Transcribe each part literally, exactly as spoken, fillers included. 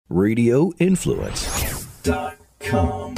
radio influence dot com.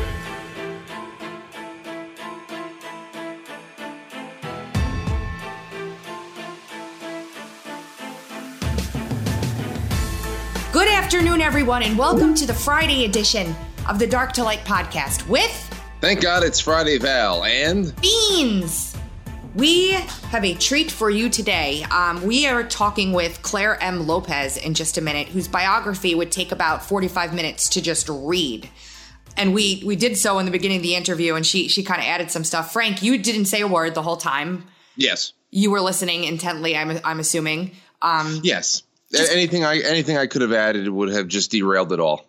Good afternoon, everyone, and welcome to the Friday edition of the Dark to Light podcast with... Thank God it's Friday, Val, and... Beans! We have a treat for you today. Um, we are talking with Claire M. Lopez in just a minute, whose biography would take about forty-five minutes to just read. And we we did so in the beginning of the interview, and she she kind of added some stuff. Frank, you didn't say a word the whole time. Yes. You were listening intently, I'm I'm assuming. Um, yes. Just, anything I anything I could have added would have just derailed it all.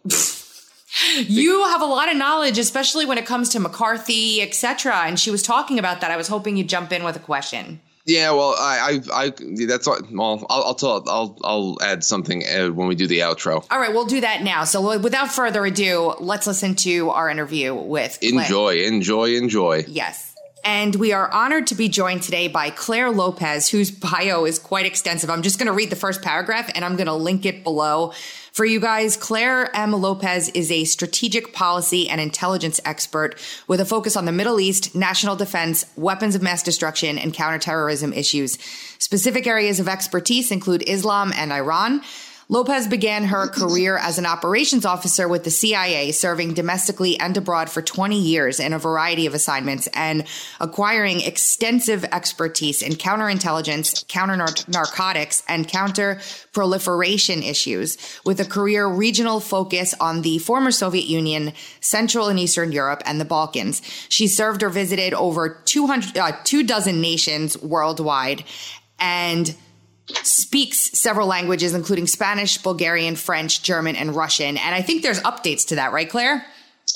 You have a lot of knowledge, especially when it comes to McCarthy, et cetera. And she was talking about that. I was hoping you'd jump in with a question. Yeah, well, I, I, I that's all. Well, I'll, I'll tell. I'll, I'll add something when we do the outro. All right, we'll do that now. So, without further ado, let's listen to our interview with Claire. Enjoy, enjoy, enjoy. Yes. And we are honored to be joined today by Claire Lopez, whose bio is quite extensive. I'm just going to read the first paragraph, and I'm going to link it below for you guys. Claire M. Lopez is a strategic policy and intelligence expert with a focus on the Middle East, national defense, weapons of mass destruction, and counterterrorism issues. Specific areas of expertise include Islam and Iran. Lopez began her career as an operations officer with the C I A, serving domestically and abroad for twenty years in a variety of assignments and acquiring extensive expertise in counterintelligence, counter-narcotics, and counter-proliferation issues, with a career regional focus on the former Soviet Union, Central and Eastern Europe, and the Balkans. She served or visited over two hundred, uh, two dozen nations worldwide and speaks several languages, including Spanish, Bulgarian, French, German, and Russian. And I think there's updates to that, right, Claire?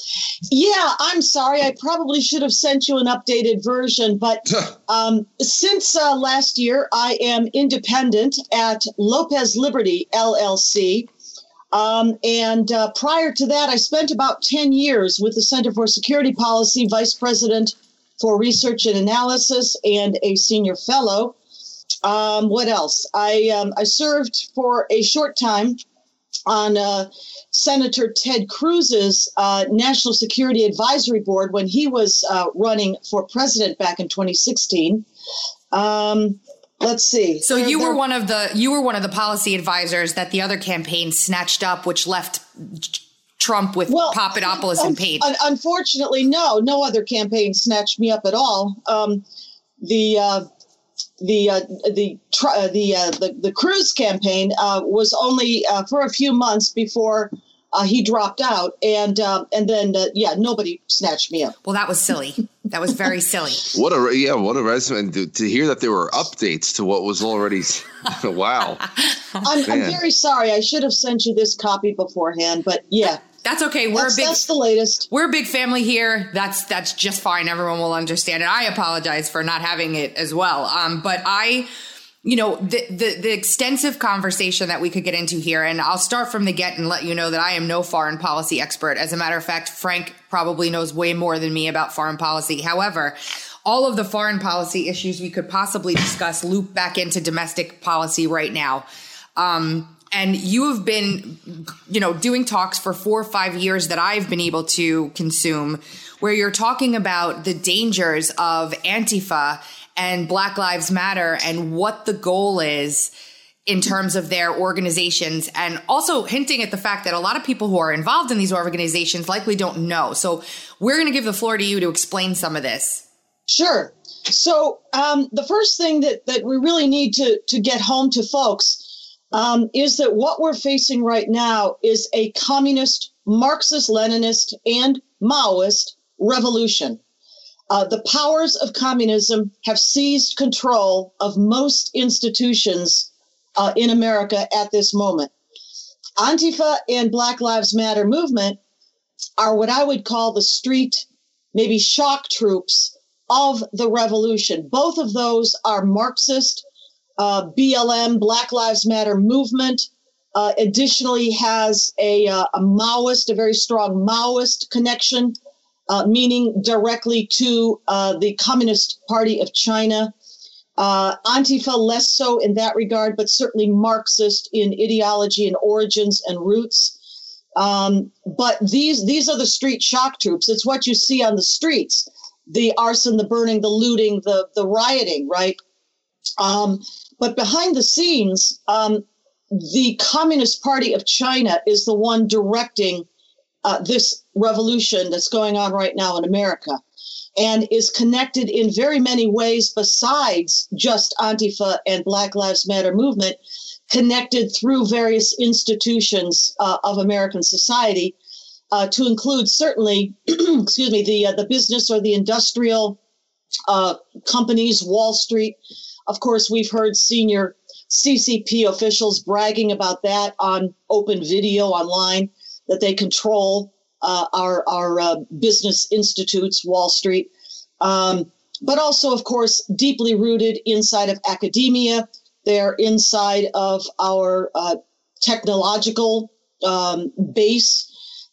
Yeah, I'm sorry. I probably should have sent you an updated version. But um, since uh, last year, I am independent at Lopez Liberty, L L C. Um, and uh, prior to that, I spent about ten years with the Center for Security Policy, Vice President for Research and Analysis, and a senior fellow. Um, what else? I um, I served for a short time on uh, Senator Ted Cruz's uh, National Security Advisory Board when he was uh, running for president back in twenty sixteen. Um, let's see. So you were one of the you were one of the policy advisors that the other campaign snatched up, which left Trump with well, Papadopoulos un- and Page. Un- unfortunately, no, no other campaign snatched me up at all. Um, the uh, The uh, the uh, the, uh, the the Cruz campaign uh, was only uh, for a few months before uh, he dropped out, and uh, and then uh, yeah, nobody snatched me up. Well, that was silly. That was very silly. What a yeah, what a resume to, to hear that there were updates to what was already. Wow. I'm, I'm very sorry. I should have sent you this copy beforehand, but yeah. That's okay. We're that's, a big, that's the latest. We're a big family here. That's that's just fine. Everyone will understand it. I apologize for not having it as well. Um, but I, you know, the, the the extensive conversation that we could get into here, and I'll start from the get and let you know that I am no foreign policy expert. As a matter of fact, Frank probably knows way more than me about foreign policy. However, all of the foreign policy issues we could possibly discuss loop back into domestic policy right now. Um, And you have been, you know, doing talks for four or five years that I've been able to consume, where you're talking about the dangers of Antifa and Black Lives Matter and what the goal is in terms of their organizations, and also hinting at the fact that a lot of people who are involved in these organizations likely don't know. So we're going to give the floor to you to explain some of this. Sure. So um, the first thing that, that we really need to, to get home to folks Um, is that what we're facing right now is a communist, Marxist, Leninist, and Maoist revolution. Uh, the powers of communism have seized control of most institutions uh, in America at this moment. Antifa and Black Lives Matter movement are what I would call the street, maybe shock troops of the revolution. Both of those are Marxist. Uh, B L M, Black Lives Matter movement, uh, additionally has a, uh, a Maoist, a very strong Maoist connection, uh, meaning directly to uh, the Communist Party of China. Uh, Antifa less so in that regard, but certainly Marxist in ideology and origins and roots. Um, but these these are the street shock troops. It's what you see on the streets, the arson, the burning, the looting, the, the rioting, right? Um, but behind the scenes, um, the Communist Party of China is the one directing uh, this revolution that's going on right now in America, and is connected in very many ways besides just Antifa and Black Lives Matter movement, connected through various institutions uh, of American society, uh, to include certainly, excuse me, the uh, the business or the industrial uh, companies, Wall Street. Of course, we've heard senior C C P officials bragging about that on open video online, that they control uh, our, our uh, business institutes, Wall Street. Um, but also, of course, deeply rooted inside of academia. They're inside of our uh, technological um, base.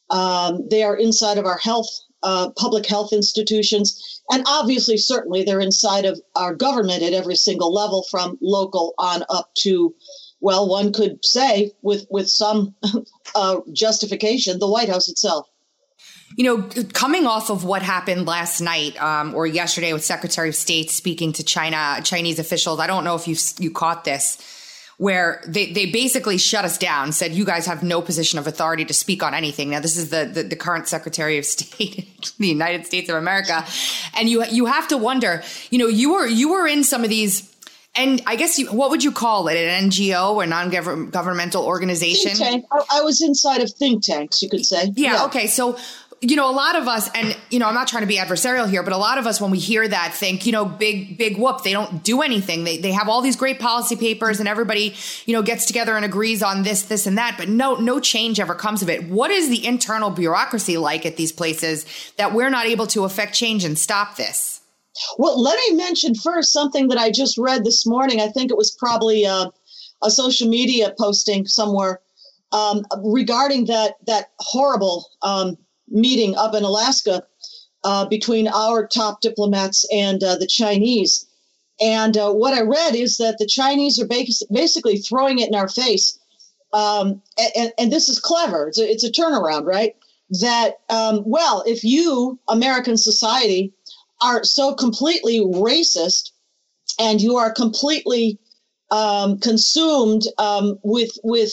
Um, they are inside of our health, uh, public health institutions. And obviously, certainly, they're inside of our government at every single level, from local on up to, well, one could say with, with some uh, justification, the White House itself. You know, coming off of what happened last night um, or yesterday with Secretary of State speaking to China, Chinese officials, I don't know if you you caught this, where they, they basically shut us down, said, you guys have no position of authority to speak on anything. Now, this is the the, the current Secretary of State in the United States of America. And you you have to wonder, you know, you were you were in some of these, and I guess you, what would you call it? An N G O or non-governmental organization? Think tank. I, I was inside of think tanks, you could say. Yeah, yeah. Okay. So, you know, a lot of us, and, you know, I'm not trying to be adversarial here, but a lot of us, when we hear that, think, you know, big, big whoop, they don't do anything. They they have all these great policy papers and everybody, you know, gets together and agrees on this, this and that. But no, no change ever comes of it. What is the internal bureaucracy like at these places that we're not able to affect change and stop this? Well, let me mention first something that I just read this morning. I think it was probably a, a social media posting somewhere um, regarding that, that horrible um meeting up in Alaska uh, between our top diplomats and uh, the Chinese. And uh, what I read is that the Chinese are bas- basically throwing it in our face. Um, and, and this is clever. It's a, it's a turnaround, right? That, um, well, if you, American society, are so completely racist and you are completely um, consumed um, with with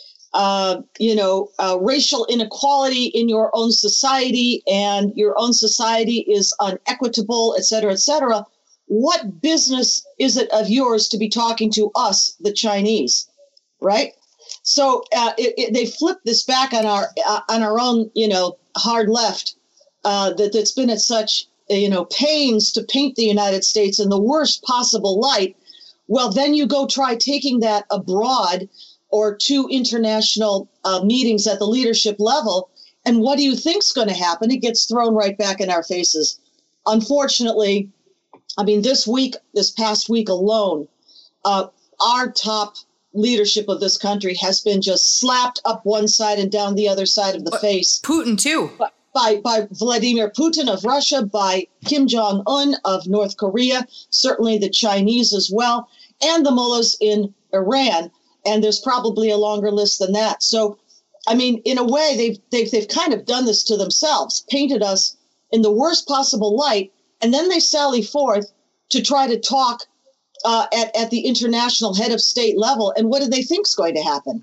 Uh, you know, uh, racial inequality in your own society, and your own society is unequitable, et cetera, et cetera. What business is it of yours to be talking to us, the Chinese, right? So uh, it, it, they flip this back on our uh, on our own, you know, hard left uh, that that's been at such, you know, pains to paint the United States in the worst possible light. Well, then you go try taking that abroad, or to international uh, meetings at the leadership level. And what do you think's going to happen? It gets thrown right back in our faces. Unfortunately, I mean, this week, this past week alone, uh, our top leadership of this country has been just slapped up one side and down the other side of the but face. Putin, too. By, by, by Vladimir Putin of Russia, by Kim Jong-un of North Korea, certainly the Chinese as well, and the mullahs in Iran. And there's probably a longer list than that. So, I mean, in a way, they've, they've, they've kind of done this to themselves, painted us in the worst possible light, and then they sally forth to try to talk uh, at, at the international head of state level. And what do they think is going to happen?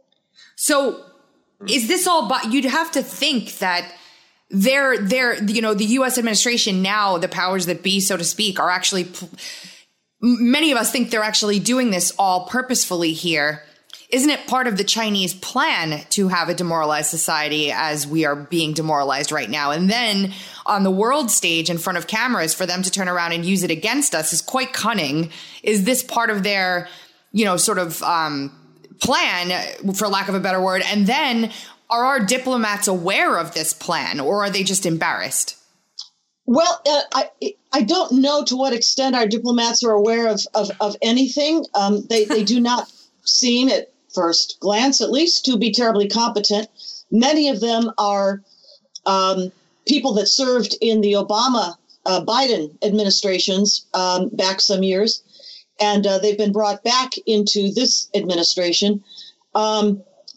So is this all, but you'd have to think that they're, they're, you know, the U S administration now, the powers that be, so to speak, are actually, many of us think they're actually doing this all purposefully here. Isn't it part of the Chinese plan to have a demoralized society as we are being demoralized right now? And then on the world stage in front of cameras for them to turn around and use it against us is quite cunning. Is this part of their, you know, sort of um, plan, for lack of a better word? And then are our diplomats aware of this plan, or are they just embarrassed? Well, uh, I I don't know to what extent our diplomats are aware of, of, of anything. Um, they, they do not seem, at first glance at least, to be terribly competent. Many of them are um, people that served in the Obama uh, Biden administrations um, back some years, and uh, they've been brought back into this administration. Um,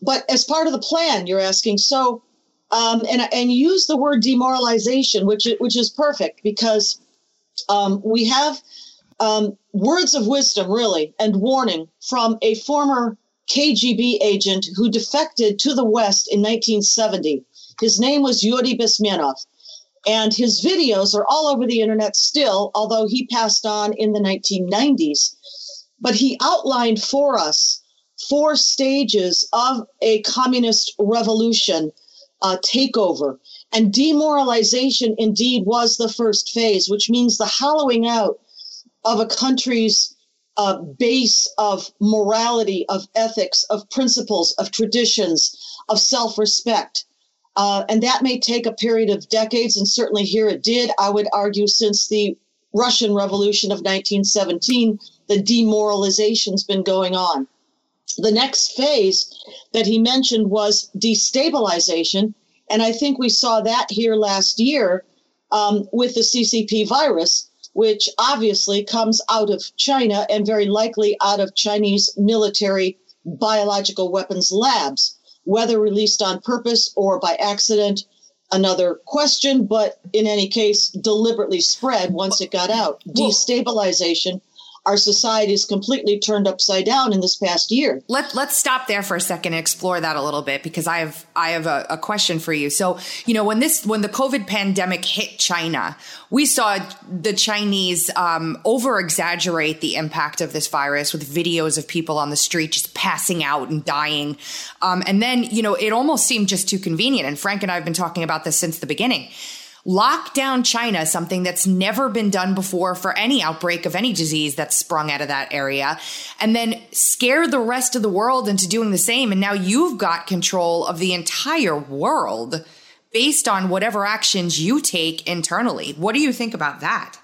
but as part of the plan, you're asking, so, um, and, and you use the word demoralization, which, which is perfect because um, we have um, words of wisdom, really, and warning from a former K G B agent who defected to the West in nineteen seventy. His name was Yuri Bezmenov, and his videos are all over the internet still, although he passed on in the nineteen nineties. But he outlined for us four stages of a communist revolution uh, takeover. And demoralization indeed was the first phase, which means the hollowing out of a country's uh, base of morality, of ethics, of principles, of traditions, of self-respect. Uh, and that may take a period of decades, and certainly here it did. I would argue since the Russian Revolution of nineteen seventeen, the demoralization's been going on. The next phase that he mentioned was destabilization, and I think we saw that here last year um, with the C C P virus, which obviously comes out of China and very likely out of Chinese military biological weapons labs, whether released on purpose or by accident, another question, but in any case, deliberately spread once it got out. Destabilization. Our society is completely turned upside down in this past year. Let, let's stop there for a second and explore that a little bit, because I have I have a, a question for you. So, you know, when this when the COVID pandemic hit China, we saw the Chinese um, over exaggerate the impact of this virus with videos of people on the street just passing out and dying. Um, and then, you know, it almost seemed just too convenient. And Frank and I have been talking about this since the beginning. Lock down China, something that's never been done before for any outbreak of any disease that's sprung out of that area, and then scare the rest of the world into doing the same. And now you've got control of the entire world based on whatever actions you take internally. What do you think about that?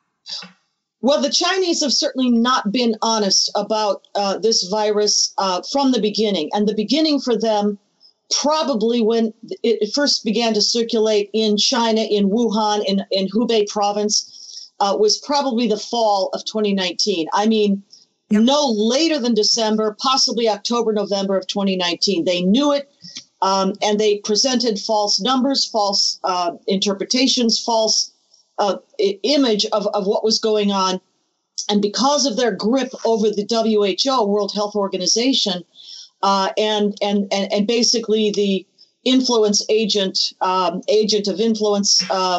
Well, the Chinese have certainly not been honest about uh, this virus uh, from the beginning. And the beginning for them, probably when it first began to circulate in China, in Wuhan, in, in Hubei province, uh, was probably the fall of twenty nineteen. I mean, yep. No later than December, possibly October, November of twenty nineteen. They knew it, um, and they presented false numbers, false uh, interpretations, false uh, image of, of what was going on. And because of their grip over the W H O, World Health Organization, Uh, and, and, and, and basically the influence agent, um, agent of influence uh,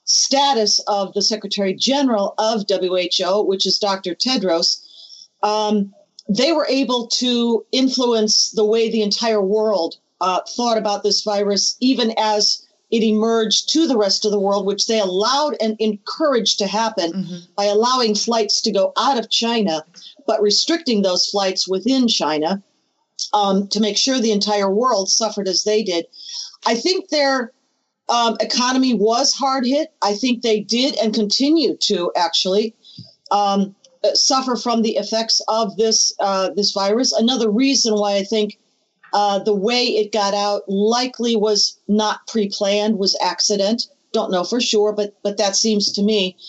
status of the Secretary General of W H O, which is Doctor Tedros, um, they were able to influence the way the entire world uh, thought about this virus, even as it emerged to the rest of the world, which they allowed and encouraged to happen mm-hmm. by allowing flights to go out of China, but restricting those flights within China. Um, to make sure the entire world suffered as they did. I think their um, economy was hard hit. I think they did and continue to actually um, suffer from the effects of this uh, this virus. Another reason why I think uh, the way it got out likely was not pre-planned, was accident. Don't know for sure, but but that seems to me.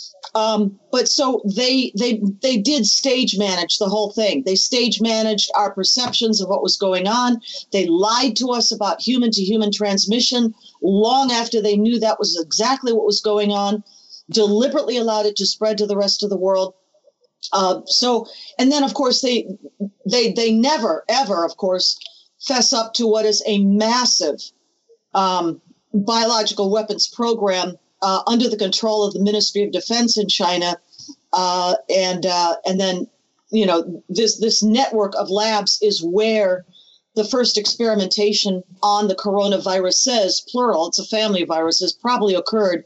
Um, but so they they they did stage manage the whole thing. They stage managed our perceptions of what was going on. They lied to us about human to human transmission long after they knew that was exactly what was going on, deliberately allowed it to spread to the rest of the world. Uh, so and then, of course, they they they never, ever, of course, fess up to what is a massive um, biological weapons program Uh, under the control of the Ministry of Defense in China, uh, and uh, and then, you know, this this network of labs is where the first experimentation on the coronavirus says, plural, it's a family of viruses, probably occurred.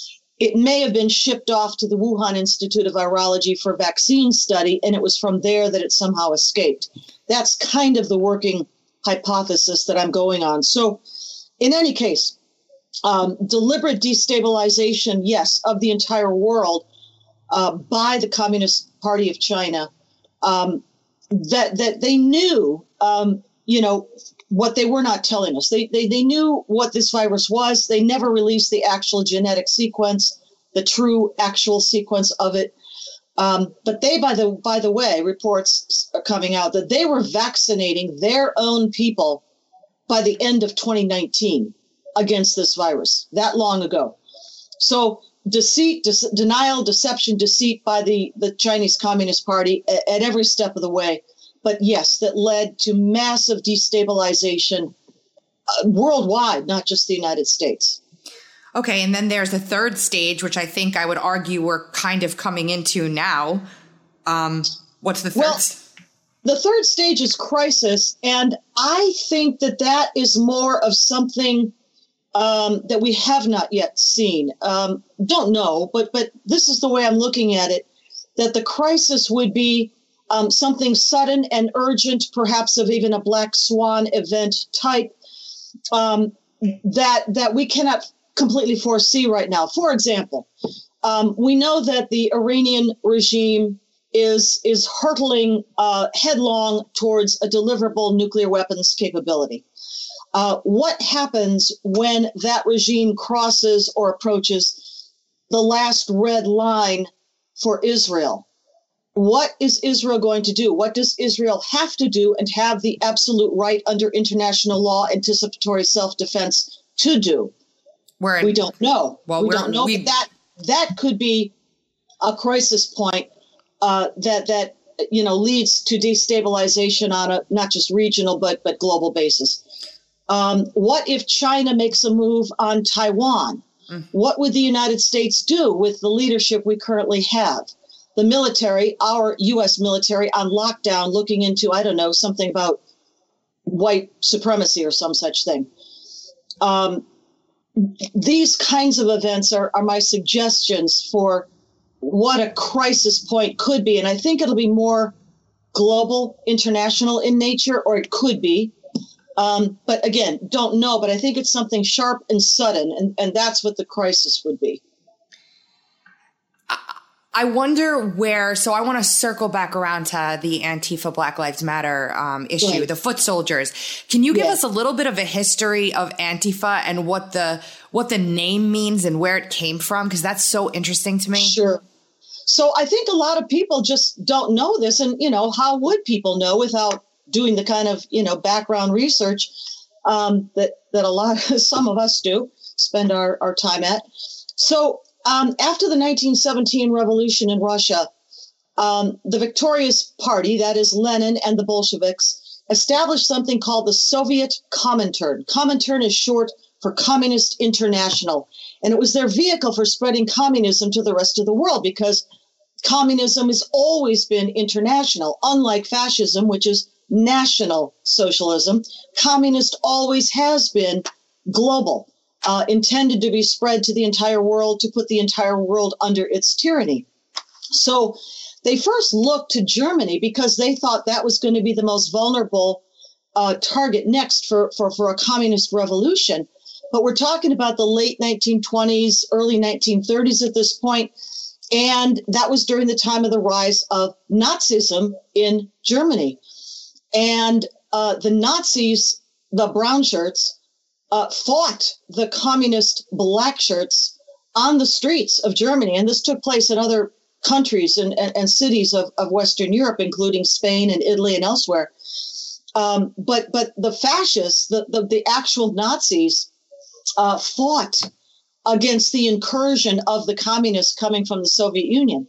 It may have been shipped off to the Wuhan Institute of Virology for vaccine study, and it was from there that it somehow escaped. That's kind of the working hypothesis that I'm going on. So in any case, Um, deliberate destabilization, yes, of the entire world uh, by the Communist Party of China, um, that that they knew, um, you know, what they were not telling us. They, they they knew what this virus was. They never released the actual genetic sequence, the true actual sequence of it. Um, but they, by the by the way, reports are coming out that they were vaccinating their own people by the end of twenty nineteen against this virus, that long ago. So deceit, de- denial, deception, deceit by the, the Chinese Communist Party at, at every step of the way. But yes, that led to massive destabilization uh, worldwide, not just the United States. Okay, and then there's a third stage, which I think I would argue we're kind of coming into now. Um, what's the third? Well, the third stage is crisis, and I think that that is more of something um, that we have not yet seen. Um, don't know, but but this is the way I'm looking at it, that the crisis would be um, something sudden and urgent, perhaps of even a black swan event type, um, that that we cannot completely foresee right now. For example, um, we know that the Iranian regime is is hurtling uh, headlong towards a deliverable nuclear weapons capability. Uh, what happens when that regime crosses or approaches the last red line for Israel? What is Israel going to do? What does Israel have to do and have the absolute right under international law, anticipatory self-defense, to do? We're in, we don't know. Well, we we're, don't know. We, but that that could be a crisis point uh, that that you know leads to destabilization on a not just regional but but global basis. Um, what if China makes a move on Taiwan? Mm. What would the United States do with the leadership we currently have? The military, our U S military, on lockdown, looking into I don't know something about white supremacy or some such thing. Um, These kinds of events are, are my suggestions for what a crisis point could be. And I think it'll be more global, international in nature, or it could be. Um, but again, don't know. But I think it's something sharp and sudden, and, and that's what the crisis would be. I wonder where, so I want to circle back around to the Antifa Black Lives Matter um, issue, right. The foot soldiers. Can you give yeah. us a little bit of a history of Antifa and what the what the name means and where it came from? Because that's so interesting to me. Sure. So I think a lot of people just don't know this. And, you know, how would people know without doing the kind of, you know, background research um, that, that a lot, some of us do spend our, our time at. So Um, after the nineteen seventeen revolution in Russia, um, the victorious party, that is Lenin and the Bolsheviks, established something called the Soviet Comintern. Comintern is short for Communist International. And it was their vehicle for spreading communism to the rest of the world, because communism has always been international. Unlike fascism, which is national socialism, communist always has been global. Uh, intended to be spread to the entire world, to put the entire world under its tyranny. So they first looked to Germany because they thought that was going to be the most vulnerable uh, target next for, for, for a communist revolution. But we're talking about the late nineteen twenties, early nineteen thirties at this point, and that was during the time of the rise of Nazism in Germany. And uh, the Nazis, the brown shirts, Uh, fought the communist black shirts on the streets of Germany. And this took place in other countries and, and, and cities of, of Western Europe, including Spain and Italy and elsewhere. Um, but but the fascists, the, the, the actual Nazis, uh, fought against the incursion of the communists coming from the Soviet Union.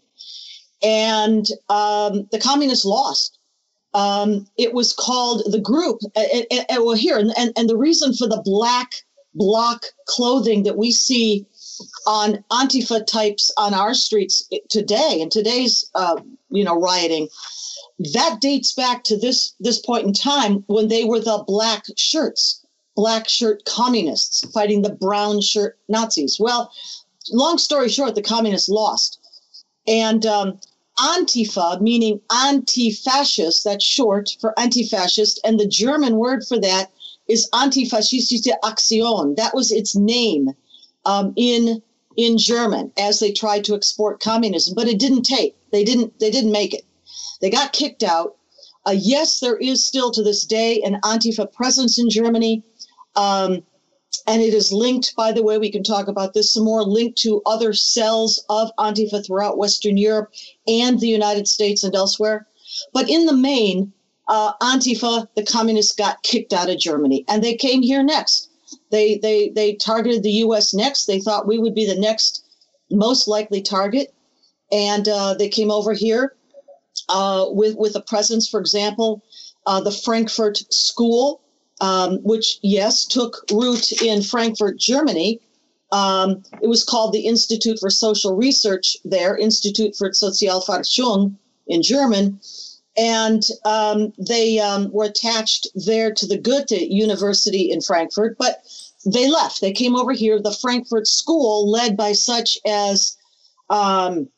And um, the communists lost. Um, it was called the group, and, and, and well, here, and, and, and the reason for the black bloc clothing that we see on Antifa types on our streets today, in today's, uh, you know, rioting, that dates back to this, this point in time when they were the black shirts, black shirt communists fighting the brown shirt Nazis. Well, long story short, the communists lost. And um, Antifa, meaning anti-fascist, that's short for anti-fascist, and the German word for that is Antifaschistische Aktion. That was its name um, in in German as they tried to export communism, but it didn't take. They didn't. They didn't make it. They got kicked out. Uh, yes, there is still to this day an Antifa presence in Germany. Um, and it is linked, by the way, we can talk about this some more, linked to other cells of Antifa throughout Western Europe and the United States and elsewhere. But in the main, uh, Antifa, the communists, got kicked out of Germany, and they came here next. They they they targeted the U S next. They thought we would be the next most likely target, and uh, they came over here uh, with with a presence. For example, uh, the Frankfurt School, um, which yes took root in Frankfurt, Germany. Um, it was called the Institute for Social Research there, Institut für Sozialforschung in German. And um, they um, were attached there to the Goethe University in Frankfurt, but they left. They came over here. The Frankfurt School, led by such as, um,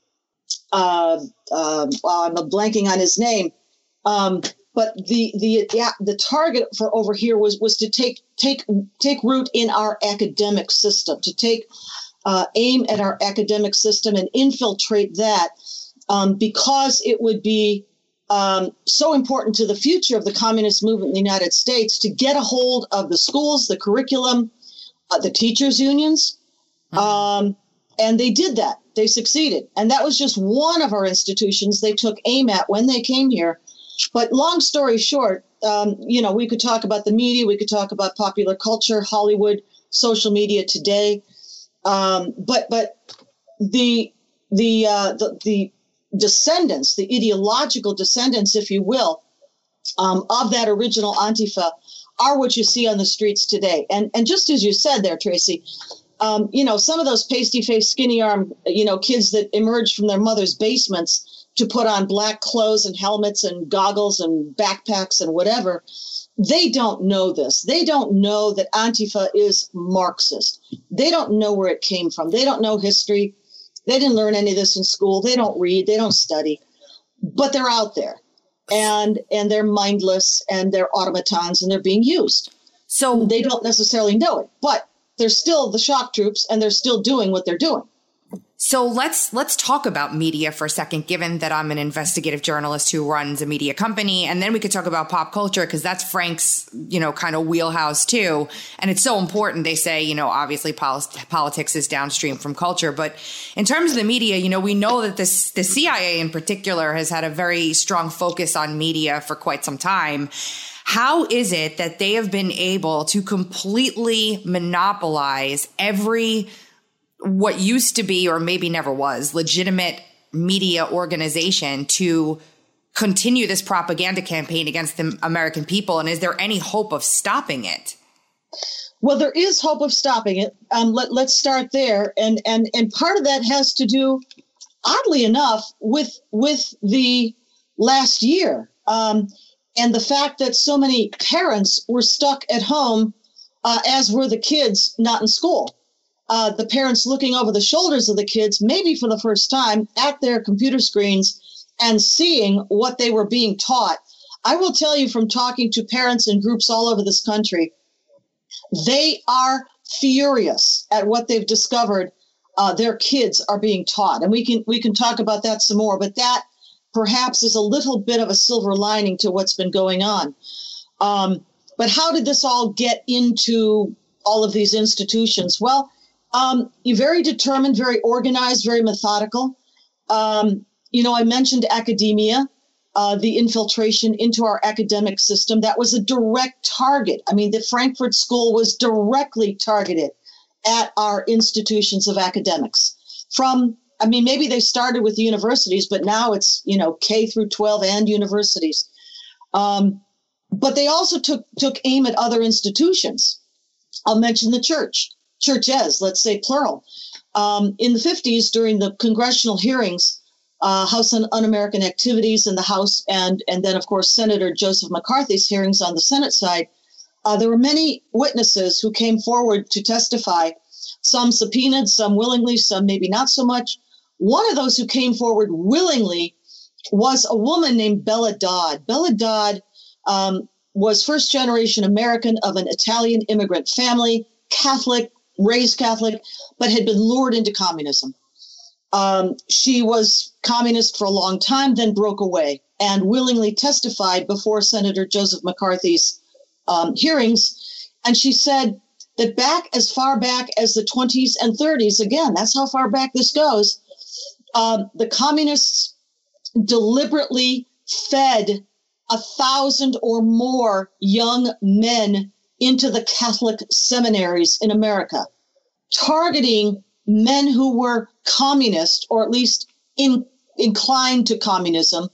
uh, uh, well, I'm blanking on his name, um, but the the yeah, the target for over here was was to take take take root in our academic system, to take uh, aim at our academic system and infiltrate that, um, because it would be Um, so important to the future of the communist movement in the United States to get a hold of the schools, the curriculum, uh, the teachers' unions. Mm-hmm. Um, and they did that. They succeeded. And that was just one of our institutions they took aim at when they came here. But long story short, um, you know, we could talk about the media. We could talk about popular culture, Hollywood, social media today. Um, but but the the uh, the the descendants, the ideological descendants, if you will, um, of that original Antifa are what you see on the streets today. And and just as you said there, Tracy, um, you know, some of those pasty-faced, skinny-armed, you know, kids that emerged from their mother's basements to put on black clothes and helmets and goggles and backpacks and whatever, they don't know this. They don't know that Antifa is Marxist. They don't know where it came from. They don't know history. They didn't learn any of this in school. They don't read. They don't study. But they're out there. And and they're mindless, and they're automatons, and they're being used. So they don't necessarily know it. But they're still the shock troops, and they're still doing what they're doing. So let's let's talk about media for a second, given that I'm an investigative journalist who runs a media company. And then we could talk about pop culture, because that's Frank's, you know, kind of wheelhouse, too. And it's so important. They say, you know, obviously pol- politics is downstream from culture. But in terms of the media, you know, we know that this the C I A in particular has had a very strong focus on media for quite some time. How is it that they have been able to completely monopolize every what used to be, or maybe never was, legitimate media organization to continue this propaganda campaign against the American people? And is there any hope of stopping it? Well, there is hope of stopping it. Um, let, let's start there. And, and, and part of that has to do, oddly enough, with, with the last year. Um, and the fact that so many parents were stuck at home, uh, as were the kids not in school. Uh, the parents looking over the shoulders of the kids, maybe for the first time, at their computer screens and seeing what they were being taught. I will tell you, from talking to parents in groups all over this country, they are furious at what they've discovered uh, their kids are being taught. And we can we can talk about that some more, but that perhaps is a little bit of a silver lining to what's been going on. Um, but how did this all get into all of these institutions? Well, Um, you're very determined, very organized, very methodical. Um, you know, I mentioned academia, uh, the infiltration into our academic system. That was a direct target. I mean, the Frankfurt School was directly targeted at our institutions of academics. From, I mean, maybe they started with the universities, but now it's, you know, K through twelve and universities. Um, but they also took, took aim at other institutions. I'll mention the church. Churches, let's say plural. Um, in the fifties, during the congressional hearings, uh, House on Un-American Activities in the House, and, and then, of course, Senator Joseph McCarthy's hearings on the Senate side, uh, there were many witnesses who came forward to testify, some subpoenaed, some willingly, some maybe not so much. One of those who came forward willingly was a woman named Bella Dodd. Bella Dodd um, was first-generation American of an Italian immigrant family, Catholic, raised Catholic, but had been lured into communism. Um, she was communist for a long time, then broke away and willingly testified before Senator Joseph McCarthy's um, hearings. And she said that back as far back as the twenties and thirties, again, that's how far back this goes, um, the communists deliberately fed a thousand or more young men into the Catholic seminaries in America, targeting men who were communist, or at least in, inclined to communism,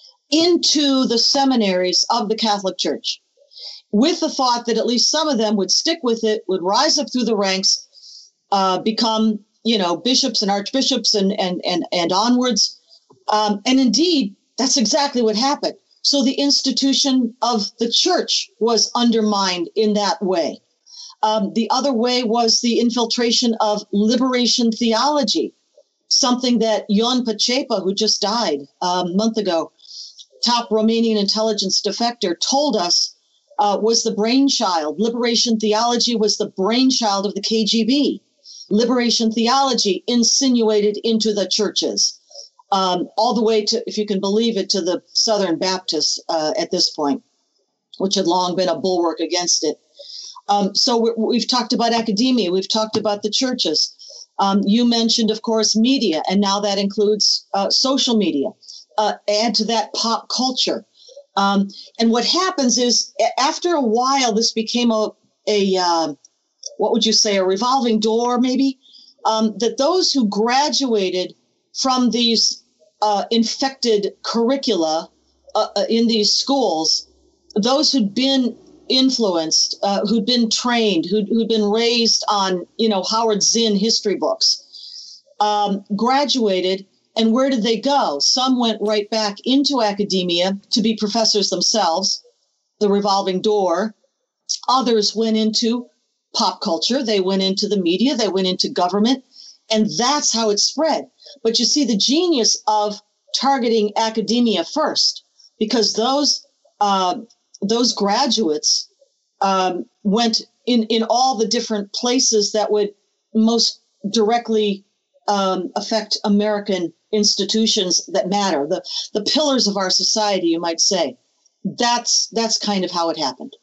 into the seminaries of the Catholic Church, with the thought that at least some of them would stick with it, would rise up through the ranks, uh, become, you know, bishops and archbishops and and and, and onwards. Um, and indeed, that's exactly what happened. So the institution of the church was undermined in that way. Um, the other way was the infiltration of liberation theology, something that Ion Pacepa, who just died um, a month ago, top Romanian intelligence defector, told us uh, was the brainchild. Liberation theology was the brainchild of the K G B. Liberation theology insinuated into the churches, um, all the way to, if you can believe it, to the Southern Baptists uh, at this point, which had long been a bulwark against it. Um, so we're, we've talked about academia. We've talked about the churches. Um, you mentioned, of course, media, and now that includes uh, social media. Uh, add to that pop culture. Um, and what happens is, after a while, this became a, a uh, what would you say, a revolving door, maybe, um, that those who graduated from these uh, infected curricula uh, in these schools, those who'd been influenced, uh, who'd been trained, who'd, who'd been raised on, you know, Howard Zinn history books, um, graduated. And where did they go? Some went right back into academia to be professors themselves, the revolving door. Others went into pop culture. They went into the media. They went into government. And that's how it spread. But you see the genius of targeting academia first, because those uh, those graduates um, went in, in all the different places that would most directly um, affect American institutions that matter, the the pillars of our society, you might say. That's that's kind of how it happened.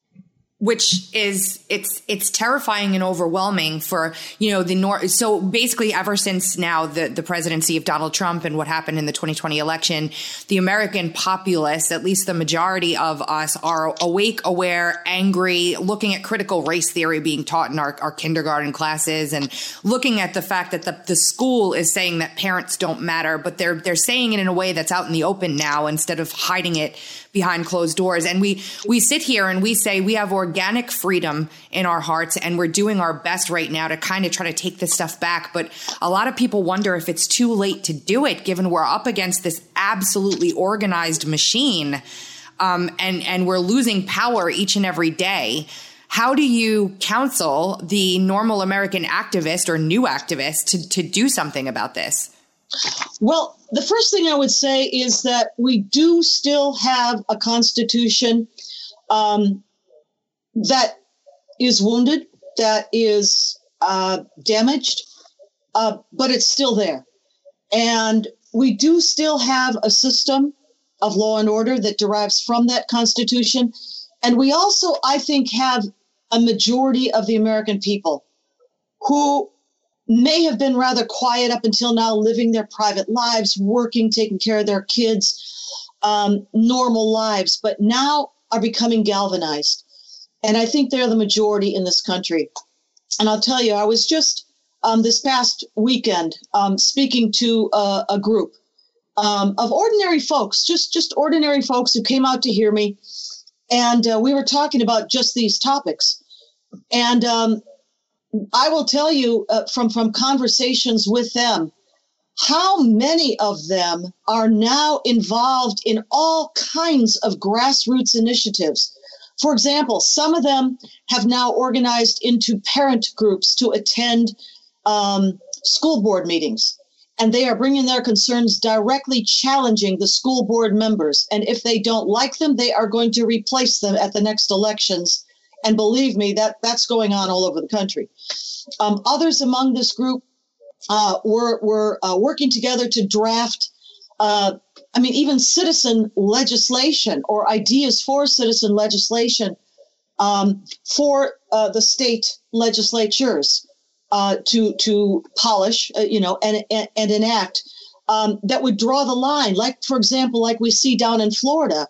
Which is, it's it's terrifying and overwhelming for, you know, the North. So basically, ever since now the, the presidency of Donald Trump and what happened in the twenty twenty election, the American populace, at least the majority of us, are awake, aware, angry, looking at critical race theory being taught in our, our kindergarten classes, and looking at the fact that the, the school is saying that parents don't matter, but they're they're saying it in a way that's out in the open now instead of hiding it behind closed doors. And we we sit here and we say we have organic freedom in our hearts, and we're doing our best right now to kind of try to take this stuff back. But a lot of people wonder if it's too late to do it, given we're up against this absolutely organized machine, um, and, and we're losing power each and every day. How do you counsel the normal American activist or new activist to, to do something about this? Well, the first thing I would say is that we do still have a constitution um, that is wounded, that is uh, damaged, uh, but it's still there. And we do still have a system of law and order that derives from that constitution. And we also, I think, have a majority of the American people who may have been rather quiet up until now, living their private lives, working, taking care of their kids, um, normal lives, but now are becoming galvanized. And I think they're the majority in this country. And I'll tell you, I was just um, this past weekend um, speaking to a, a group um, of ordinary folks, just, just ordinary folks who came out to hear me. And uh, we were talking about just these topics. And um, I will tell you uh, from, from conversations with them, how many of them are now involved in all kinds of grassroots initiatives. For example, some of them have now organized into parent groups to attend um, school board meetings, and they are bringing their concerns directly challenging the school board members. And if they don't like them, they are going to replace them at the next elections. And believe me, that that's going on all over the country. Um, others among this group uh, were, were uh, working together to draft, uh, I mean, even citizen legislation or ideas for citizen legislation um, for uh, the state legislatures uh, to to polish, uh, you know, and, and, and enact um, that would draw the line. Like, for example, like we see down in Florida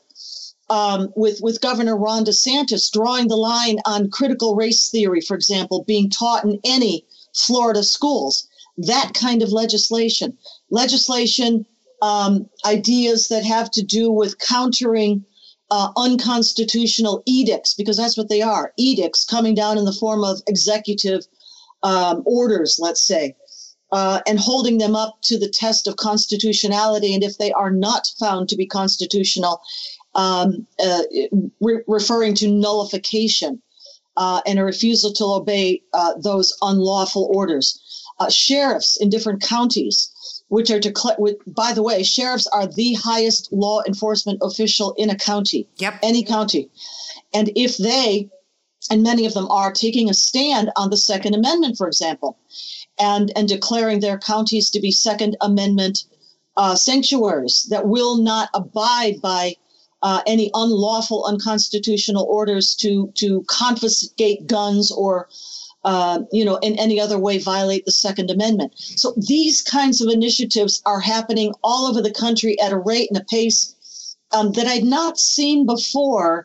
um, with, with Governor Ron DeSantis drawing the line on critical race theory, for example, being taught in any Florida schools. That kind of legislation, legislation, um, ideas that have to do with countering uh, unconstitutional edicts, because that's what they are, edicts coming down in the form of executive um, orders, let's say, uh, and holding them up to the test of constitutionality. And if they are not found to be constitutional, um, uh, re- referring to nullification uh, and a refusal to obey uh, those unlawful orders. Uh, sheriffs in different counties, which are declared, by the way, sheriffs are the highest law enforcement official in a county, yep. any county. And if they, and many of them are, taking a stand on the Second Amendment, for example, and, and declaring their counties to be Second Amendment uh, sanctuaries that will not abide by uh, any unlawful, unconstitutional orders to, to confiscate guns or Uh, you know, in any other way violate the Second Amendment. So these kinds of initiatives are happening all over the country at a rate and a pace um, that I'd not seen before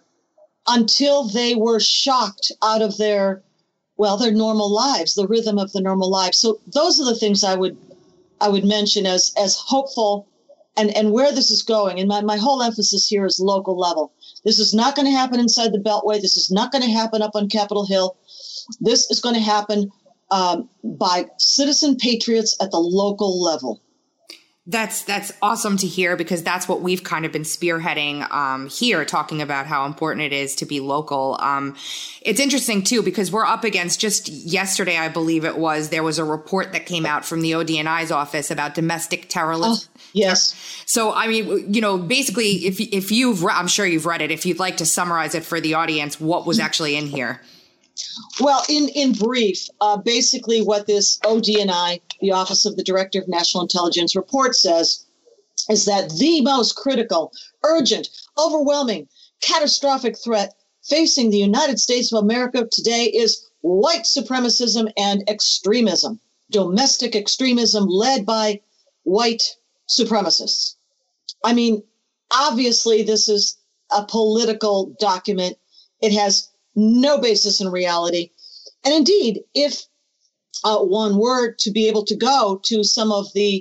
until they were shocked out of their, well, their normal lives, the rhythm of the normal lives. So those are the things I would I would mention as as hopeful and, and where this is going. And my, my whole emphasis here is local level. This is not going to happen inside the Beltway. This is not going to happen up on Capitol Hill. This is going to happen um, by citizen patriots at the local level. That's that's awesome to hear, because that's what we've kind of been spearheading um, here, talking about how important it is to be local. Um, it's interesting, too, because we're up against, just yesterday, I believe it was, there was a report that came out from the O D N I's office about domestic terrorism. Oh, yes. So, I mean, you know, basically, if if you've re- I'm sure you've read it. If you'd like to summarize it for the audience, what was actually in here? Well, in, in brief, uh, basically what this O D N I, the Office of the Director of National Intelligence report, says is that the most critical, urgent, overwhelming, catastrophic threat facing the United States of America today is white supremacism and extremism, domestic extremism led by white supremacists. I mean, obviously, this is a political document. It has no basis in reality. And indeed, if uh, one were to be able to go to some of the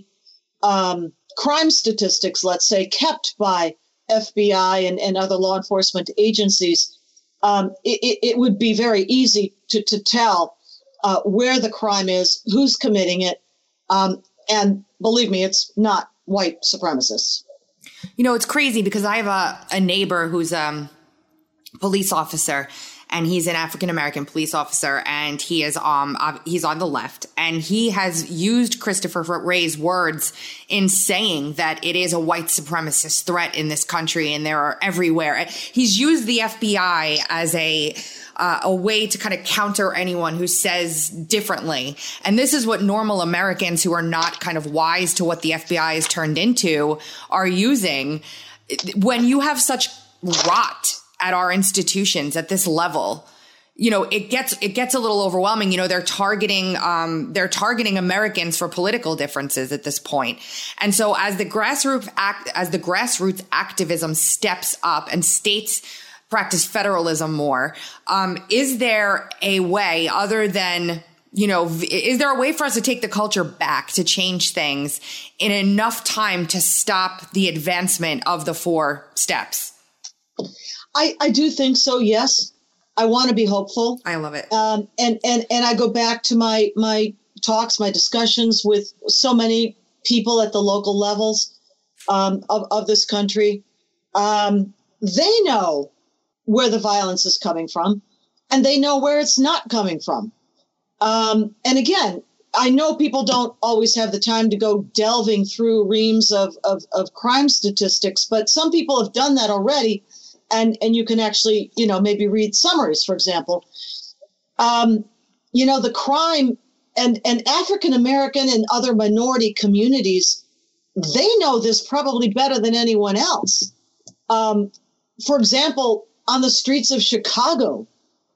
um, crime statistics, let's say, kept by F B I and, and other law enforcement agencies, um, it, it would be very easy to, to tell uh, where the crime is, who's committing it. Um, and believe me, it's not white supremacists. You know, it's crazy because I have a, a neighbor who's a um, police officer. And he's an African-American police officer, and he is um he's on the left, and he has used Christopher Wray's words in saying that it is a white supremacist threat in this country, and there are everywhere. He's used the F B I as a uh, a way to kind of counter anyone who says differently. And this is what normal Americans who are not kind of wise to what the F B I has turned into are using. When you have such rot at our institutions at this level, you know, it gets it gets a little overwhelming. You know, they're targeting um, they're targeting Americans for political differences at this point. And so as the grassroots act as the grassroots activism steps up and states practice federalism more, um, is there a way other than, you know, is there a way for us to take the culture back, to change things in enough time to stop the advancement of the four steps? I, I do think so, yes. I want to be hopeful. I love it. Um, and, and, and I go back to my, my talks, my discussions with so many people at the local levels um, of, of this country. Um, they know where the violence is coming from, and they know where it's not coming from. Um, and again, I know people don't always have the time to go delving through reams of, of, of crime statistics, but some people have done that already. And and you can actually, you know, maybe read summaries, for example. Um, you know, the crime and, and African-American and other minority communities, they know this probably better than anyone else. Um, for example, on the streets of Chicago,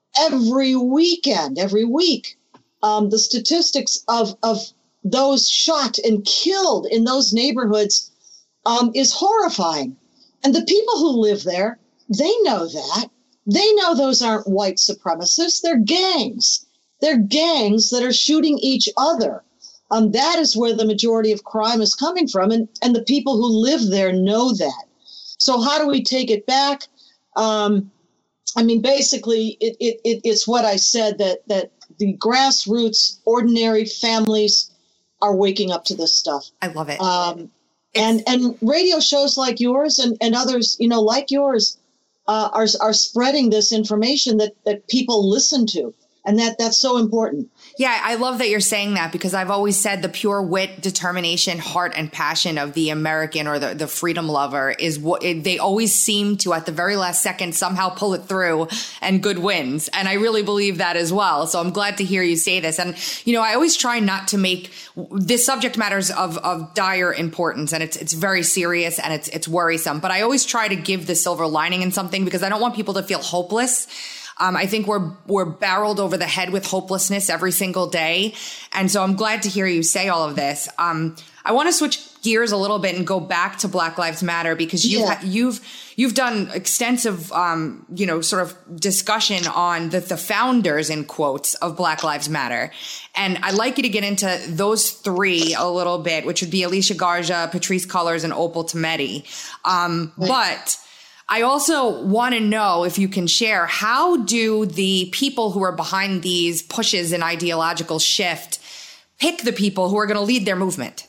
every weekend, every week, um, the statistics of, of those shot and killed in those neighborhoods um, is horrifying. And the people who live there, they know that. They know those aren't white supremacists. They're gangs. They're gangs that are shooting each other. Um, that is where the majority of crime is coming from. And, and the people who live there know that. So how do we take it back? Um, I mean, basically, it, it, it, it's what I said, that, that the grassroots, ordinary families are waking up to this stuff. I love it. Um, and and radio shows like yours and, and others, you know, like yours, uh, are are spreading this information that, that people listen to. And that that's so important. Yeah, I love that you're saying that, because I've always said the pure wit, determination, heart, and passion of the American or the, the freedom lover is what it, they always seem to, at the very last second, somehow pull it through and good wins. And I really believe that as well. So I'm glad to hear you say this. And, you know, I always try not to make this subject matters of, of dire importance, and it's it's very serious and it's it's worrisome. But I always try to give the silver lining in something, because I don't want people to feel hopeless. Um, I think we're we're barreled over the head with hopelessness every single day. And so I'm glad to hear you say all of this. Um, I want to switch gears a little bit and go back to Black Lives Matter, because you've yeah. you've you've done extensive, um, you know, sort of discussion on the, the founders, in quotes, of Black Lives Matter. And I'd like you to get into those three a little bit, which would be Alicia Garza, Patrisse Cullors, and Opal Tometi. Um, right. But I also want to know if you can share, how do the people who are behind these pushes in ideological shift pick the people who are going to lead their movement?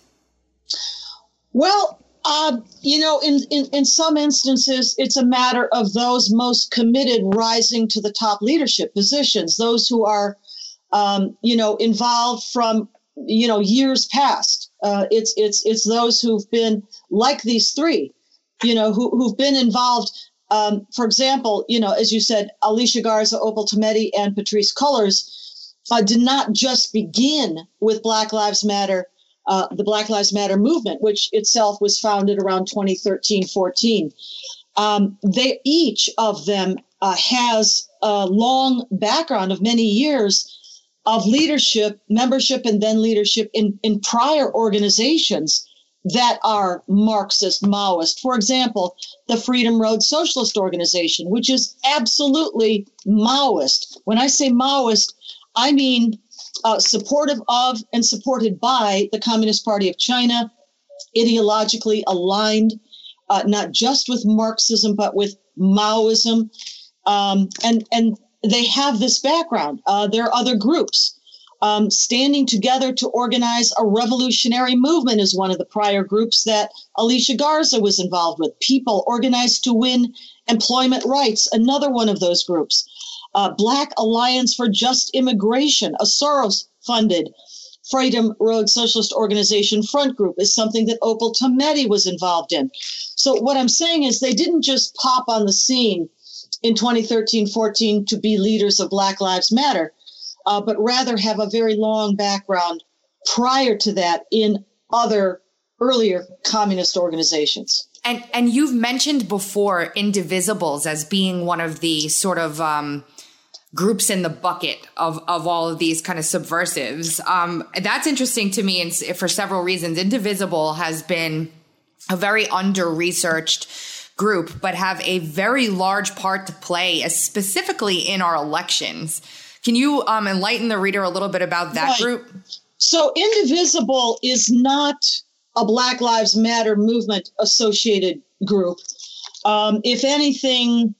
Well, uh, you know, in, in, in some instances, it's a matter of those most committed rising to the top leadership positions, those who are, um, you know, involved from, you know, years past. Uh, it's it's it's those who've been like these three. You know, who, who've been involved. Um, for example, you know, as you said, Alicia Garza, Opal Tometi, and Patrisse Cullors uh, did not just begin with Black Lives Matter, uh, the Black Lives Matter movement, which itself was founded around twenty thirteen fourteen. Um, they, each of them uh, has a long background of many years of leadership, membership, and then leadership in, in prior organizations that are Marxist, Maoist. For example, the Freedom Road Socialist Organization, which is absolutely Maoist. When I say Maoist, I mean uh, supportive of and supported by the Communist Party of China, ideologically aligned, uh, not just with Marxism, but with Maoism. Um, and, and they have this background. Uh, there are other groups. Um, standing together to organize a revolutionary movement is one of the prior groups that Alicia Garza was involved with. People Organized to Win Employment Rights, another one of those groups. Uh, Black Alliance for Just Immigration, a Soros-funded Freedom Road Socialist Organization front group, is something that Opal Tometi was involved in. So what I'm saying is they didn't just pop on the scene in twenty thirteen fourteen to be leaders of Black Lives Matter. Uh, but rather have a very long background prior to that in other earlier communist organizations. And and you've mentioned before Indivisibles as being one of the sort of um, groups in the bucket of, of all of these kind of subversives. Um, that's interesting to me, and for several reasons. Indivisible has been a very under-researched group, but have a very large part to play, as specifically in our elections. Can you um, enlighten the reader a little bit about that right. group? So Indivisible is not a Black Lives Matter movement associated group. Um, if anything,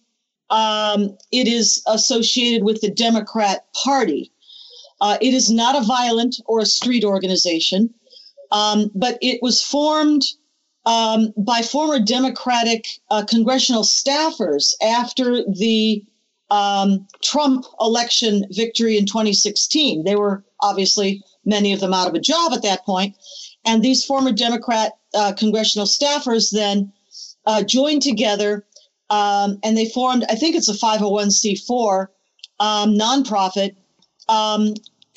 um, it is associated with the Democrat Party. Uh, it is not a violent or a street organization, um, but it was formed um, by former Democratic uh, congressional staffers after the Um, Trump election victory in twenty sixteen. They were obviously, many of them, out of a job at that point. And these former Democrat uh, congressional staffers then uh, joined together um, and they formed, I think it's a five oh one c four um, nonprofit um,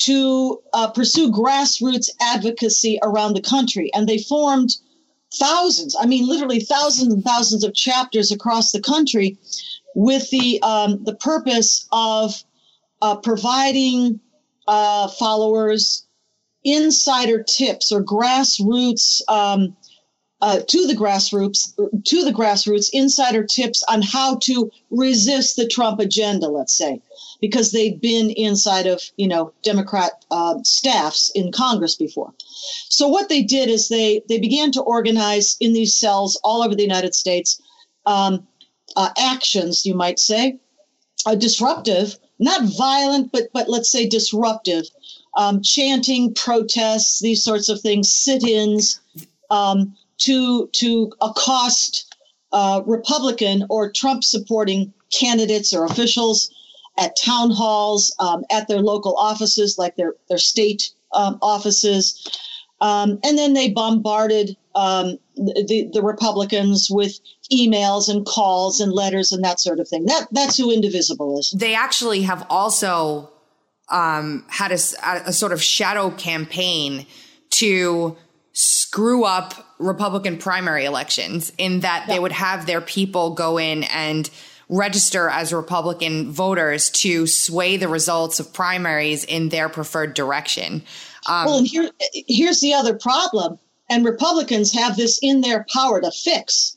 to uh, pursue grassroots advocacy around the country. And they formed thousands, I mean, literally thousands and thousands of chapters across the country with the um, the purpose of uh, providing uh, followers insider tips or grassroots um, uh, to the grassroots to the grassroots insider tips on how to resist the Trump agenda, let's say, because they've been inside of, you know, Democrat uh, staffs in Congress before. So what they did is they they began to organize in these cells all over the United States um, uh, actions, you might say, uh, disruptive, not violent, but but let's say disruptive, um, chanting, protests, these sorts of things, sit-ins, um, to to accost uh, Republican or Trump-supporting candidates or officials at town halls, um, at their local offices, like their their state um, offices, um, and then they bombarded um, the the Republicans with emails and calls and letters and that sort of thing. That that's who Indivisible is. They actually have also um, had a, a sort of shadow campaign to screw up Republican primary elections, in that yeah. they would have their people go in and register as Republican voters to sway the results of primaries in their preferred direction. Um, well, and here, here's the other problem, and Republicans have this in their power to fix.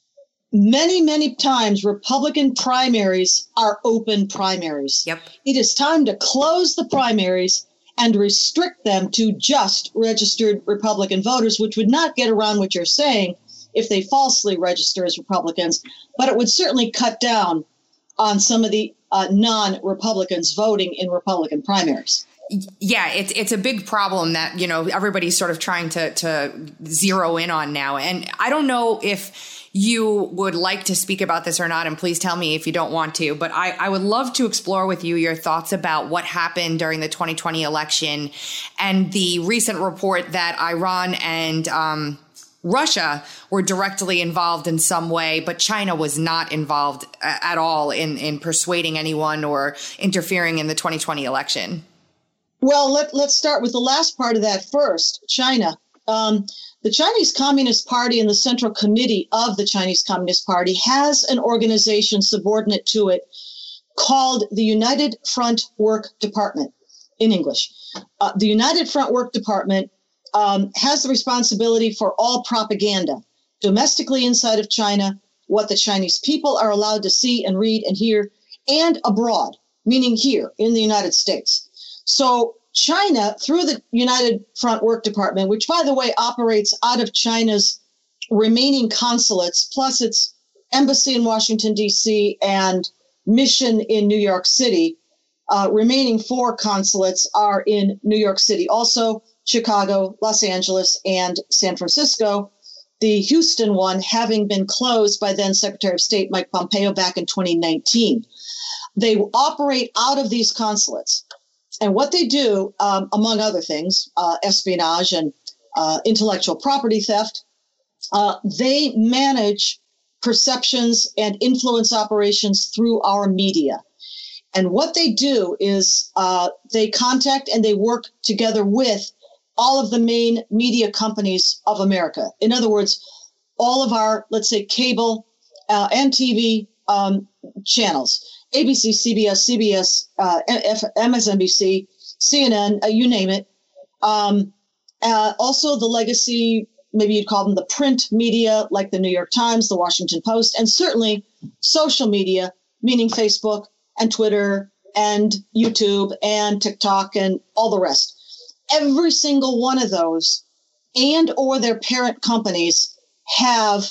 Many, many times, Republican primaries are open primaries. Yep. It is time to close the primaries and restrict them to just registered Republican voters, which would not get around what you're saying if they falsely register as Republicans, but it would certainly cut down on some of the uh, non-Republicans voting in Republican primaries. Yeah, it's it's a big problem that, you know, everybody's sort of trying to to zero in on now. And I don't know if you would like to speak about this or not, and please tell me if you don't want to, but I, I would love to explore with you your thoughts about what happened during the twenty twenty election and the recent report that Iran and um, Russia were directly involved in some way, but China was not involved at all in, in persuading anyone or interfering in the twenty twenty election. Well, let, let's start with the last part of that first, China. Um, the Chinese Communist Party and the Central Committee of the Chinese Communist Party has an organization subordinate to it called the United Front Work Department in English. Uh, the United Front Work Department um, has the responsibility for all propaganda domestically inside of China, what the Chinese people are allowed to see and read and hear, and abroad, meaning here in the United States. So China, through the United Front Work Department, which, by the way, operates out of China's remaining consulates, plus its embassy in Washington, D C, and mission in New York City, uh, remaining four consulates are in New York City, also Chicago, Los Angeles, and San Francisco, the Houston one having been closed by then Secretary of State Mike Pompeo back in twenty nineteen. They operate out of these consulates. And what they do, um, among other things, uh, espionage and uh, intellectual property theft, uh, they manage perceptions and influence operations through our media. And what they do is uh, they contact and they work together with all of the main media companies of America. In other words, all of our, let's say, cable uh, and T V um, channels. A B C, C B S, C B S, uh, M S N B C, C N N, uh, you name it. Um, uh, also the legacy, maybe you'd call them the print media, like the New York Times, the Washington Post, and certainly social media, meaning Facebook and Twitter and YouTube and TikTok and all the rest. Every single one of those and or their parent companies have,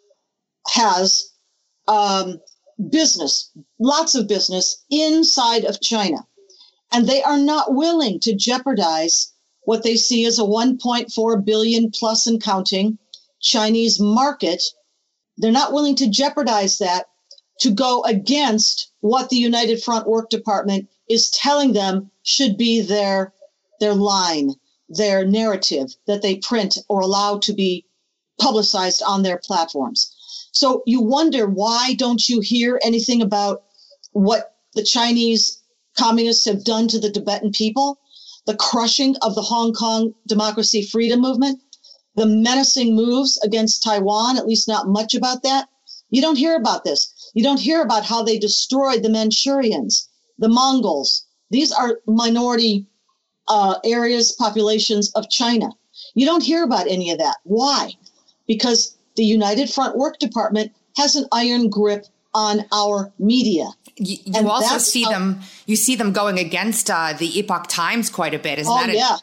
has, um, business, lots of business inside of China. And they are not willing to jeopardize what they see as a one point four billion plus and counting Chinese market. They're not willing to jeopardize that to go against what the United Front Work Department is telling them should be their, their line, their narrative that they print or allow to be publicized on their platforms. So you wonder, why don't you hear anything about what the Chinese communists have done to the Tibetan people, the crushing of the Hong Kong democracy freedom movement, the menacing moves against Taiwan, at least not much about that? You don't hear about this. You don't hear about how they destroyed the Manchurians, the Mongols, these are minority uh, areas, populations of China. You don't hear about any of that. Why? Because the United Front Work Department has an iron grip on our media. You, you also see how, them. You see them going against uh, the Epoch Times quite a bit. Isn't oh, that? Yeah.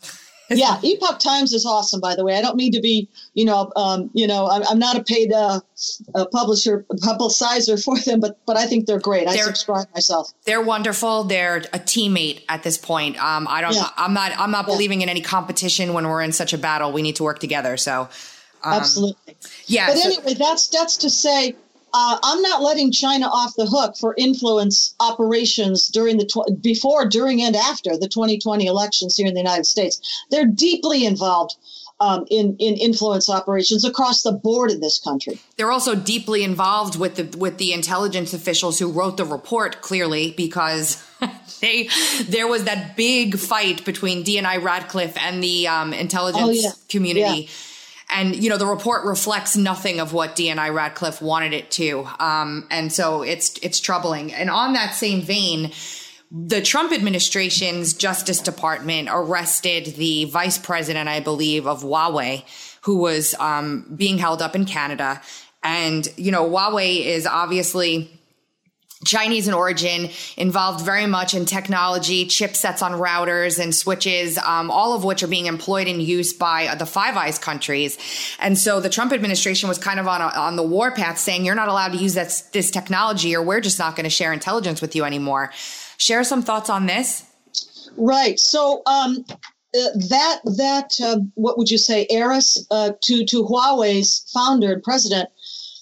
Yeah, Epoch Times is awesome, by the way. I don't mean to be, you know, um, you know, I'm, I'm not a paid uh, uh, publisher, publicizer for them, but but I think they're great. I they're, subscribe myself. They're wonderful. They're a teammate at this point. Um, I don't. Yeah. I'm not. I'm not yeah. believing in any competition when we're in such a battle. We need to work together. So, um, absolutely. Yeah. But so, anyway, that's that's to say. Uh, I'm not letting China off the hook for influence operations during the tw- before, during, and after the twenty twenty elections here in the United States. They're deeply involved um, in in influence operations across the board in this country. They're also deeply involved with the with the intelligence officials who wrote the report. Clearly, because they there was that big fight between D N I Radcliffe and the um, intelligence oh, yeah. community. Yeah. And, you know, the report reflects nothing of what D N I Radcliffe wanted it to. Um, and so it's it's troubling. And on that same vein, the Trump administration's Justice Department arrested the vice president, I believe, of Huawei, who was um, being held up in Canada. And, you know, Huawei is obviously Chinese in origin, involved very much in technology, chipsets on routers and switches, um, all of which are being employed and used by the Five Eyes countries. And so the Trump administration was kind of on a, on the warpath, saying you're not allowed to use that, this technology, or we're just not going to share intelligence with you anymore. Share some thoughts on this. Right. So um, uh, that that uh, what would you say, heiress uh, to to Huawei's founder and president,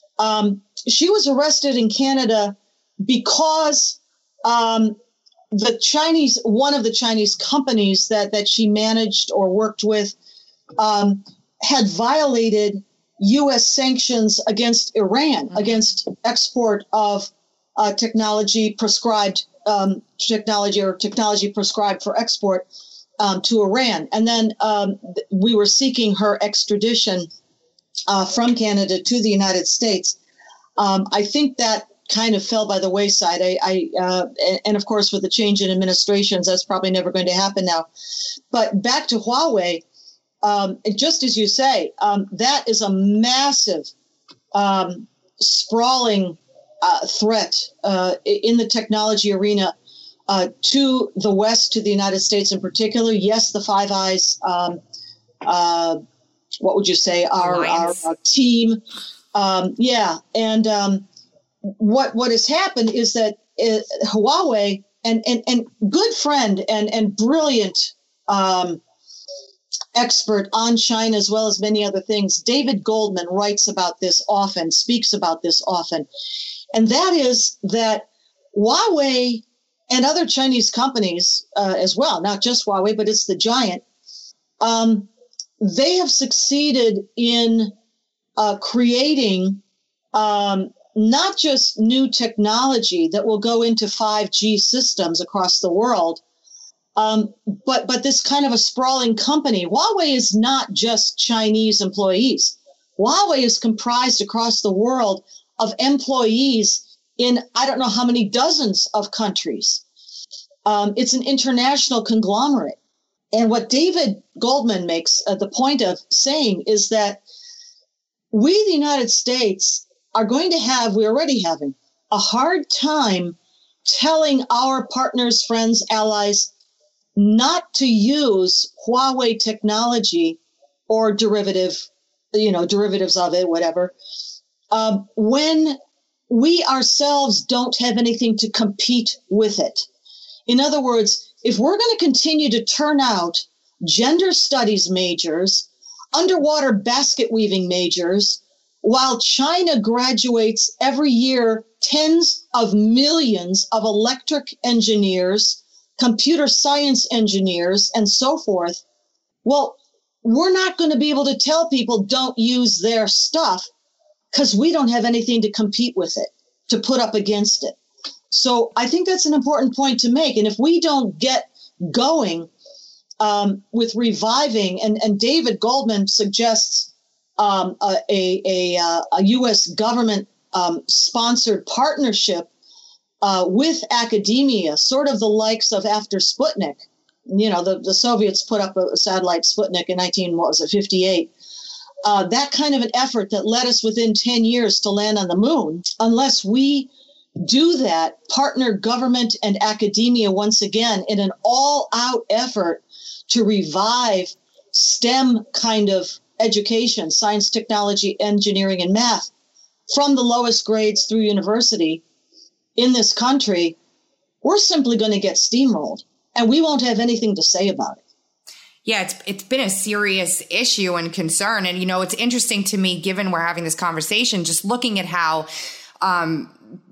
um, she was arrested in Canada because um, the Chinese, one of the Chinese companies that, that she managed or worked with um, had violated U S sanctions against Iran, mm-hmm. against export of uh, technology prescribed um, technology or technology prescribed for export um, to Iran. And then um, we were seeking her extradition uh, from Canada to the United States. Um, I think that kind of fell by the wayside. I, I uh, and of course, with the change in administrations, that's probably never going to happen now. But back to Huawei, um, just as you say, um, that is a massive, um, sprawling uh, threat uh, in the technology arena uh, to the West, to the United States in particular. Yes, the Five Eyes. Um, uh, what would you say? Our, our, our team. Um, yeah, and. Um, What what has happened is that uh, Huawei and, and, and good friend and, and brilliant um, expert on China, as well as many other things, David Goldman writes about this often, speaks about this often. And that is that Huawei and other Chinese companies uh, as well, not just Huawei, but it's the giant, um, they have succeeded in uh, creating um, not just new technology that will go into five G systems across the world, um, but but this kind of a sprawling company. Huawei is not just Chinese employees. Huawei is comprised across the world of employees in I don't know how many dozens of countries. Um, it's an international conglomerate. And what David Goldman makes uh, the point of saying is that we, the United States, are going to have, we're already having, a hard time telling our partners, friends, allies, not to use Huawei technology or derivative, you know, derivatives of it, whatever, um, when we ourselves don't have anything to compete with it. In other words, if we're going to continue to turn out gender studies majors, underwater basket weaving majors, while China graduates every year tens of millions of electric engineers, computer science engineers, and so forth, well, we're not going to be able to tell people don't use their stuff because we don't have anything to compete with it, to put up against it. So I think that's an important point to make. And if we don't get going um, with reviving, and, and David Goldman suggests Um, a, a, a, a U S government um, sponsored partnership uh, with academia, sort of the likes of after Sputnik. You know, the, the Soviets put up a satellite Sputnik in nineteen, what was it, fifty-eight. Uh, that kind of an effort that led us within ten years to land on the moon, unless we do that, partner government and academia once again in an all-out effort to revive STEM kind of education, science, technology, engineering, and math, from the lowest grades through university in this country, we're simply going to get steamrolled, and we won't have anything to say about it. Yeah, it's it's been a serious issue and concern. And, you know, it's interesting to me, given we're having this conversation, just looking at how um,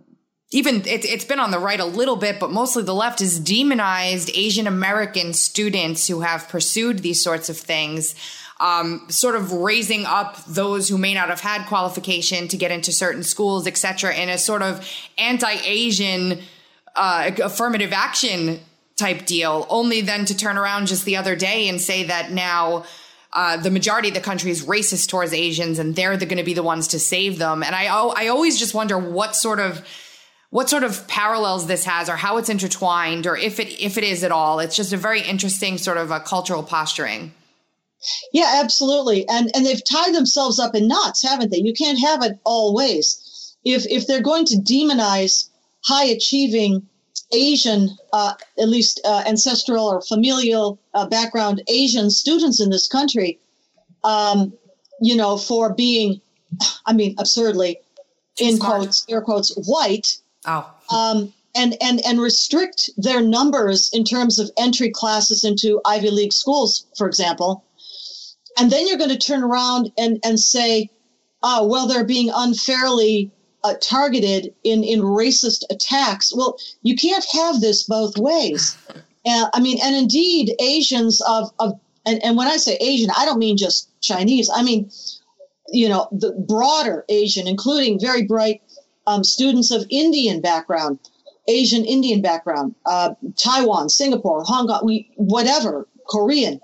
even it, it's been on the right a little bit, but mostly the left has demonized Asian American students who have pursued these sorts of things, um, sort of raising up those who may not have had qualification to get into certain schools, et cetera, in a sort of anti-Asian uh, affirmative action type deal, only then to turn around just the other day and say that now uh, the majority of the country is racist towards Asians and they're the, going to be the ones to save them. And I, I always just wonder what sort of what sort of parallels this has, or how it's intertwined, or if it if it is at all. It's just a very interesting sort of a cultural posturing. Yeah, absolutely. And and they've tied themselves up in knots, haven't they? You can't have it all ways. If if they're going to demonize high achieving Asian, uh, at least uh, ancestral or familial uh, background Asian students in this country, um, you know, for being, I mean, absurdly, in Smart. quotes, air quotes, white, Oh, um, and, and, and restrict their numbers in terms of entry classes into Ivy League schools, for example. And then you're going to turn around and, and say, oh, well, they're being unfairly Uh, targeted in, in racist attacks. Well, you can't have this both ways. Uh, I mean, and indeed, Asians of, of and, and when I say Asian, I don't mean just Chinese. I mean, you know, the broader Asian, including very bright um, students of Indian background, Asian Indian background, uh, Taiwan, Singapore, Hong Kong, we, whatever, Korean.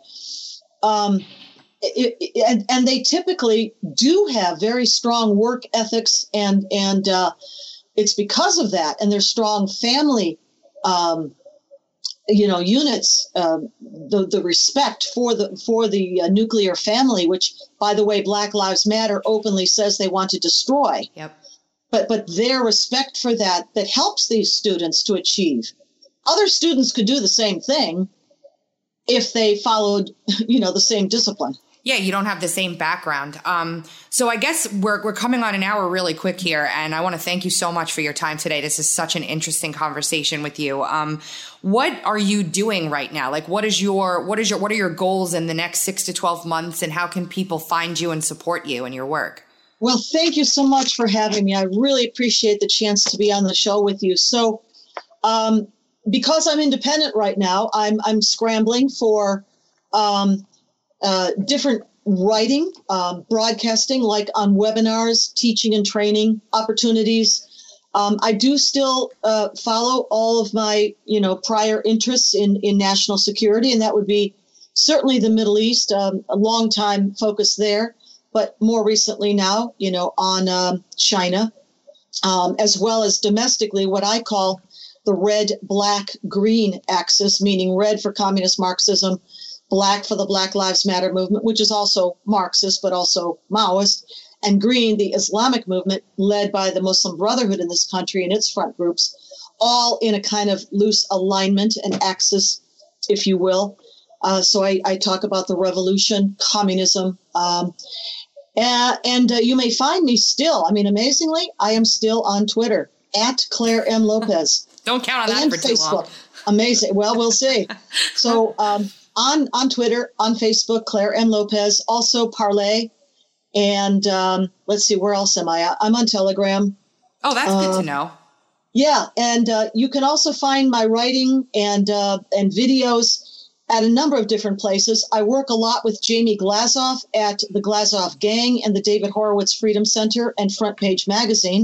Um, It, it, and, and they typically do have very strong work ethics, and and uh, it's because of that and their strong family, um, you know, units, uh, the the respect for the for the uh, nuclear family, which, by the way, Black Lives Matter openly says they want to destroy. yep. But but their respect for that that helps these students to achieve. Other students could do the same thing if they followed, you know, the same discipline. Yeah, you don't have the same background. Um, so I guess we're we're coming on an hour really quick here, and I want to thank you so much for your time today. This is such an interesting conversation with you. Um, what are you doing right now? Like, what is your what is your what are your goals in the next six to twelve months, and how can people find you and support you in your work? Well, thank you so much for having me. I really appreciate the chance to be on the show with you. So, um, because I'm independent right now, I'm I'm scrambling for um, uh, different writing, um, broadcasting, like on webinars, teaching and training opportunities. Um, I do still uh, follow all of my, you know, prior interests in, in national security, and that would be certainly the Middle East, um, a long time focus there, but more recently now, you know, on um, China, um, as well as domestically, what I call the red, black, green axis, meaning red for communist Marxism, black for the Black Lives Matter movement, which is also Marxist, but also Maoist, and green, the Islamic movement led by the Muslim Brotherhood in this country and its front groups, all in a kind of loose alignment and axis, if you will. Uh, so I, I talk about the revolution, communism, um, and, and uh, you may find me still. I mean, amazingly, I am still on Twitter, at Claire M. Lopez. Don't count on that and for too Facebook. long. Amazing. Well, we'll see. So um, on, on Twitter, on Facebook, Claire M. Lopez, also Parlay. And um, let's see, where else am I? I'm on Telegram. Oh, that's uh, good to know. Yeah, and uh, you can also find my writing and uh, and videos at a number of different places. I work a lot with Jamie Glazoff at the Glazoff Gang and the David Horowitz Freedom Center and Front Page Magazine.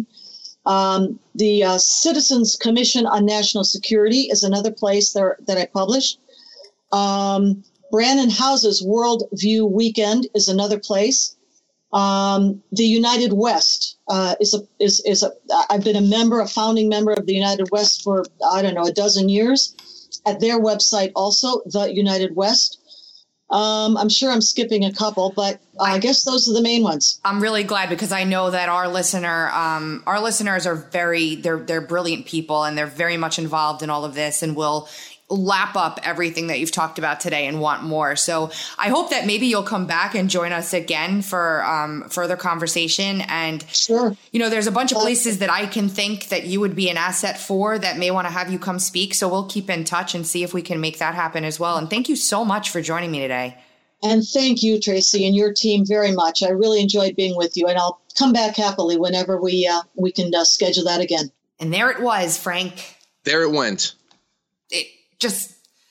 Um, the uh, Citizens Commission on National Security is another place there, that I publish. Um, Brannon House's World View Weekend is another place. Um, the United West uh, is a is is a. I've been a member, a founding member of the United West for I don't know a dozen years. At their website, also the United West. Um, I'm sure I'm skipping a couple, but uh, I guess those are the main ones. I'm really glad because I know that our listener, um, our listeners are very, they're, they're brilliant people and they're very much involved in all of this and will lap up everything that you've talked about today and want more. So I hope that maybe you'll come back and join us again for um, further conversation. And, sure. you know, there's a bunch of places that I can think that you would be an asset for that may want to have you come speak. So we'll keep in touch and see if we can make that happen as well. And thank you so much for joining me today. And thank you, Tracy, and your team very much. I really enjoyed being with you, and I'll come back happily whenever we uh, we can uh, schedule that again. And there it was, Frank. There it went. It just,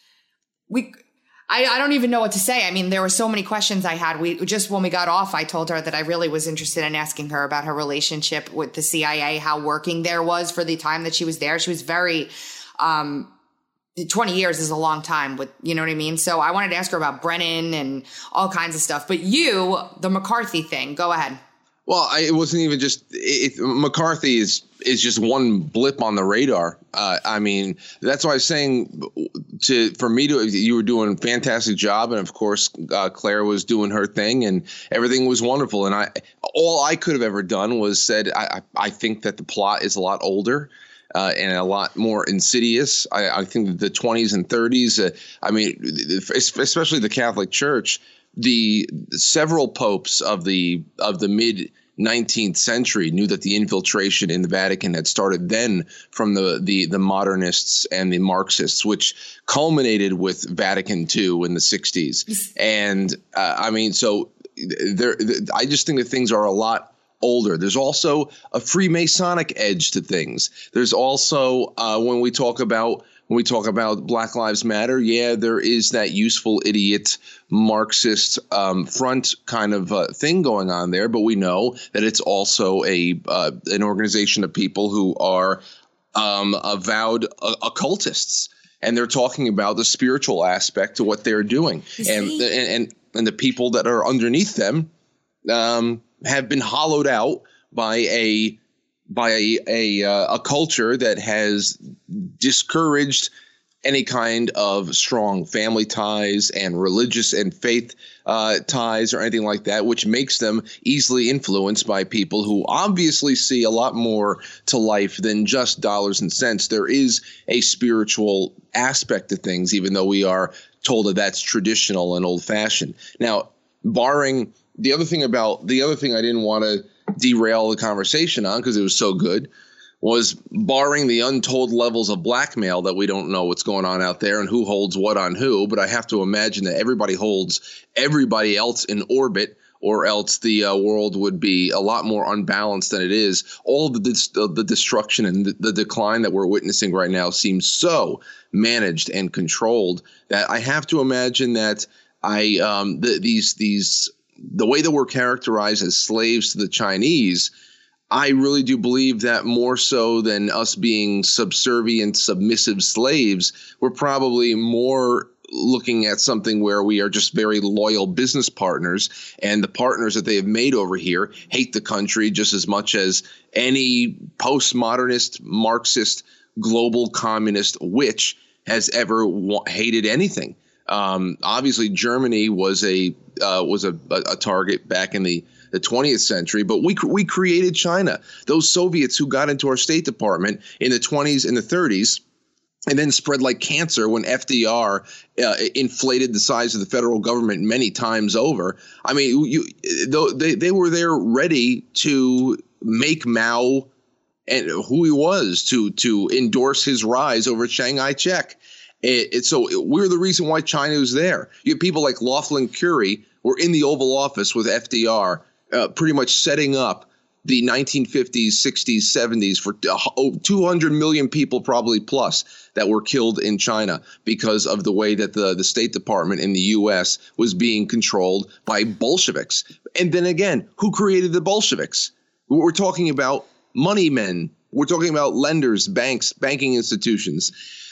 we, I, I don't even know what to say. I mean, there were so many questions I had. We just, when we got off, I told her that I really was interested in asking her about her relationship with the C I A, how working there was for the time that she was there. She was very, um, twenty years is a long time with, you know what I mean? So I wanted to ask her about Brennan and all kinds of stuff, but you, the McCarthy thing, go ahead. Well, I, it wasn't even just it, McCarthy is is just one blip on the radar. Uh, I mean, that's why I was saying to for me to you were doing a fantastic job, and of course uh, Claire was doing her thing, and everything was wonderful. And I all I could have ever done was said I I think that the plot is a lot older. Uh, and a lot more insidious. I, I think that the twenties and thirties, uh, I mean, especially the Catholic Church, the several popes of the of the mid nineteenth century knew that the infiltration in the Vatican had started then from the the, the modernists and the Marxists, which culminated with Vatican Two in the sixties. And uh, I mean, so there, I just think that things are a lot older. There's also a Freemasonic edge to things. There's also uh, when we talk about when we talk about Black Lives Matter, yeah, there is that useful idiot Marxist um, front kind of uh, thing going on there. But we know that it's also a uh, an organization of people who are um, avowed uh, occultists, and they're talking about the spiritual aspect to what they're doing, and, and and and the people that are underneath them. Um, have been hollowed out by a by a a, uh, a culture that has discouraged any kind of strong family ties and religious and faith uh, ties or anything like that, which makes them easily influenced by people who obviously see a lot more to life than just dollars and cents. There is a spiritual aspect to things, even though we are told that that's traditional and old fashioned. Now, barring The other thing about the other thing I didn't want to derail the conversation on because it was so good was barring the untold levels of blackmail that we don't know what's going on out there and who holds what on who. But I have to imagine that everybody holds everybody else in orbit, or else the uh, world would be a lot more unbalanced than it is. All of the, dis- the destruction and the, the decline that we're witnessing right now seems so managed and controlled that I have to imagine that I um, the, these these. the way that we're characterized as slaves to the Chinese, I really do believe that more so than us being subservient, submissive slaves, we're probably more looking at something where we are just very loyal business partners, and the partners that they have made over here hate the country just as much as any postmodernist, Marxist, global communist witch has ever wa- hated anything. Um, obviously, Germany was a uh, was a, a target back in the, the twentieth century, but we we created China. Those Soviets who got into our State Department in the twenties and the thirties, and then spread like cancer when F D R uh, inflated the size of the federal government many times over. I mean, you they they were there ready to make Mao and who he was to to endorse his rise over Chiang Kai-shek. It, it, so we're the reason why China was there. You have people like Laughlin Curry were in the Oval Office with F D R, uh, pretty much setting up the nineteen fifties, sixties, seventies for two hundred million people probably plus that were killed in China because of the way that the, the State Department in the U S was being controlled by Bolsheviks. And then again, who created the Bolsheviks? We're talking about money men. We're talking about lenders, banks, banking institutions.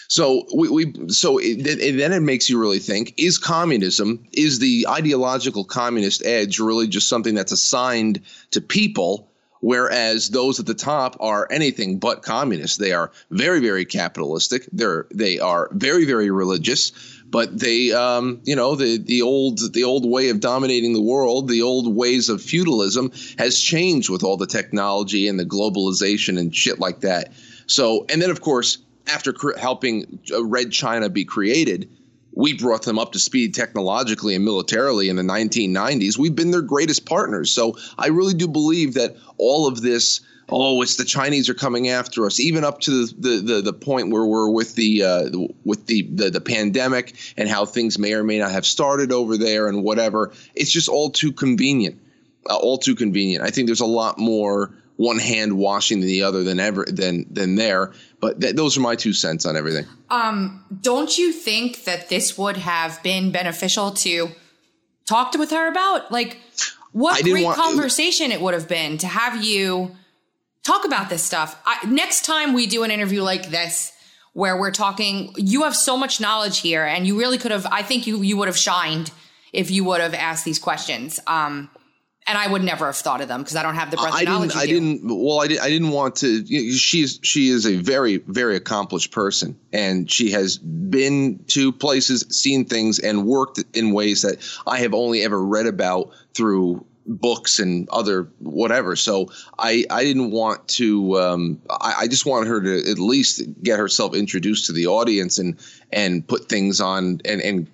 So we, we so it, it, then it makes you really think, is communism, is the ideological communist edge really just something that's assigned to people, whereas those at the top are anything but communist? They are very, very capitalistic. They're they are very, very religious, but they um, you know, the the old the old way of dominating the world, the old ways of feudalism has changed with all the technology and the globalization and shit like that. So and then, of course, after cr- helping Red China be created, we brought them up to speed technologically and militarily in the nineteen nineties. We've been their greatest partners. So I really do believe that all of this, oh, it's the Chinese are coming after us, even up to the the, the, the point where we're with the uh, with the, the the pandemic and how things may or may not have started over there and whatever. It's just all too convenient, uh, all too convenient. I think there's a lot more one hand washing the other than ever than than there. But th- those are my two cents on everything. Um, don't you think that this would have been beneficial to talk to with her about? Like, what great want, conversation it would have been to have you talk about this stuff. I, next time we do an interview like this, where we're talking, you have so much knowledge here, and you really could have. I think you you would have shined if you would have asked these questions. Um, And I would never have thought of them because I don't have the breadth of knowledge. I didn't. I didn't. Well, I, did, I didn't want to. You know, she's she is a very very accomplished person, and she has been to places, seen things, and worked in ways that I have only ever read about through books and other whatever. So I I didn't want to. Um, I, I just wanted her to at least get herself introduced to the audience and and put things on and and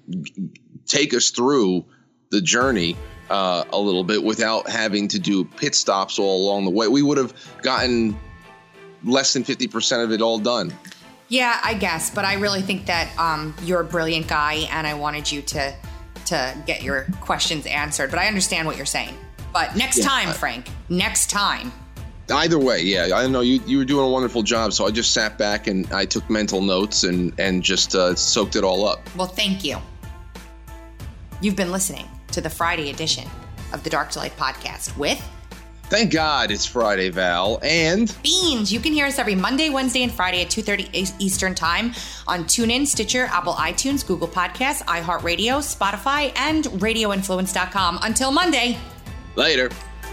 take us through the journey uh, a little bit without having to do pit stops all along the way. We would have gotten less than fifty percent of it all done. Yeah, I guess. But I really think that um, you're a brilliant guy, and I wanted you to to get your questions answered. But I understand what you're saying. But next yeah, time, I, Frank, next time. Either way, yeah. I know you, you were doing a wonderful job, so I just sat back and I took mental notes and, and just uh, soaked it all up. Well, thank you. You've been listening to the Friday edition of the Dark to Light podcast with... Thank God it's Friday, Val. And... Beans. You can hear us every Monday, Wednesday, and Friday at two thirty Eastern Time on TuneIn, Stitcher, Apple iTunes, Google Podcasts, iHeartRadio, Spotify, and radio influence dot com. Until Monday. Later.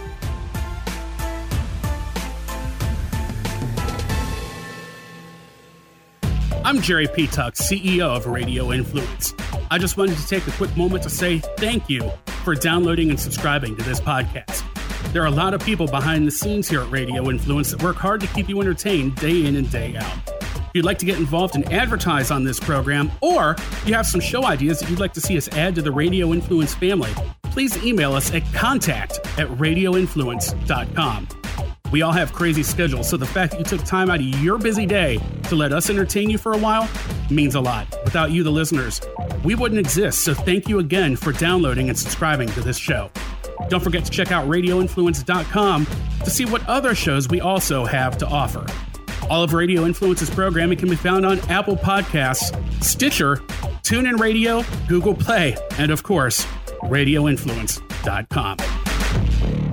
I'm Jerry Petuck, C E O of Radio Influence. I just wanted to take a quick moment to say thank you for downloading and subscribing to this podcast. There are a lot of people behind the scenes here at Radio Influence that work hard to keep you entertained day in and day out. If you'd like to get involved and advertise on this program, or you have some show ideas that you'd like to see us add to the Radio Influence family, please email us at contact at radio influence dot com. We all have crazy schedules, so the fact that you took time out of your busy day to let us entertain you for a while means a lot. Without you, the listeners, we wouldn't exist, so thank you again for downloading and subscribing to this show. Don't forget to check out radio influence dot com to see what other shows we also have to offer. All of Radio Influence's programming can be found on Apple Podcasts, Stitcher, TuneIn Radio, Google Play, and of course, radio influence dot com.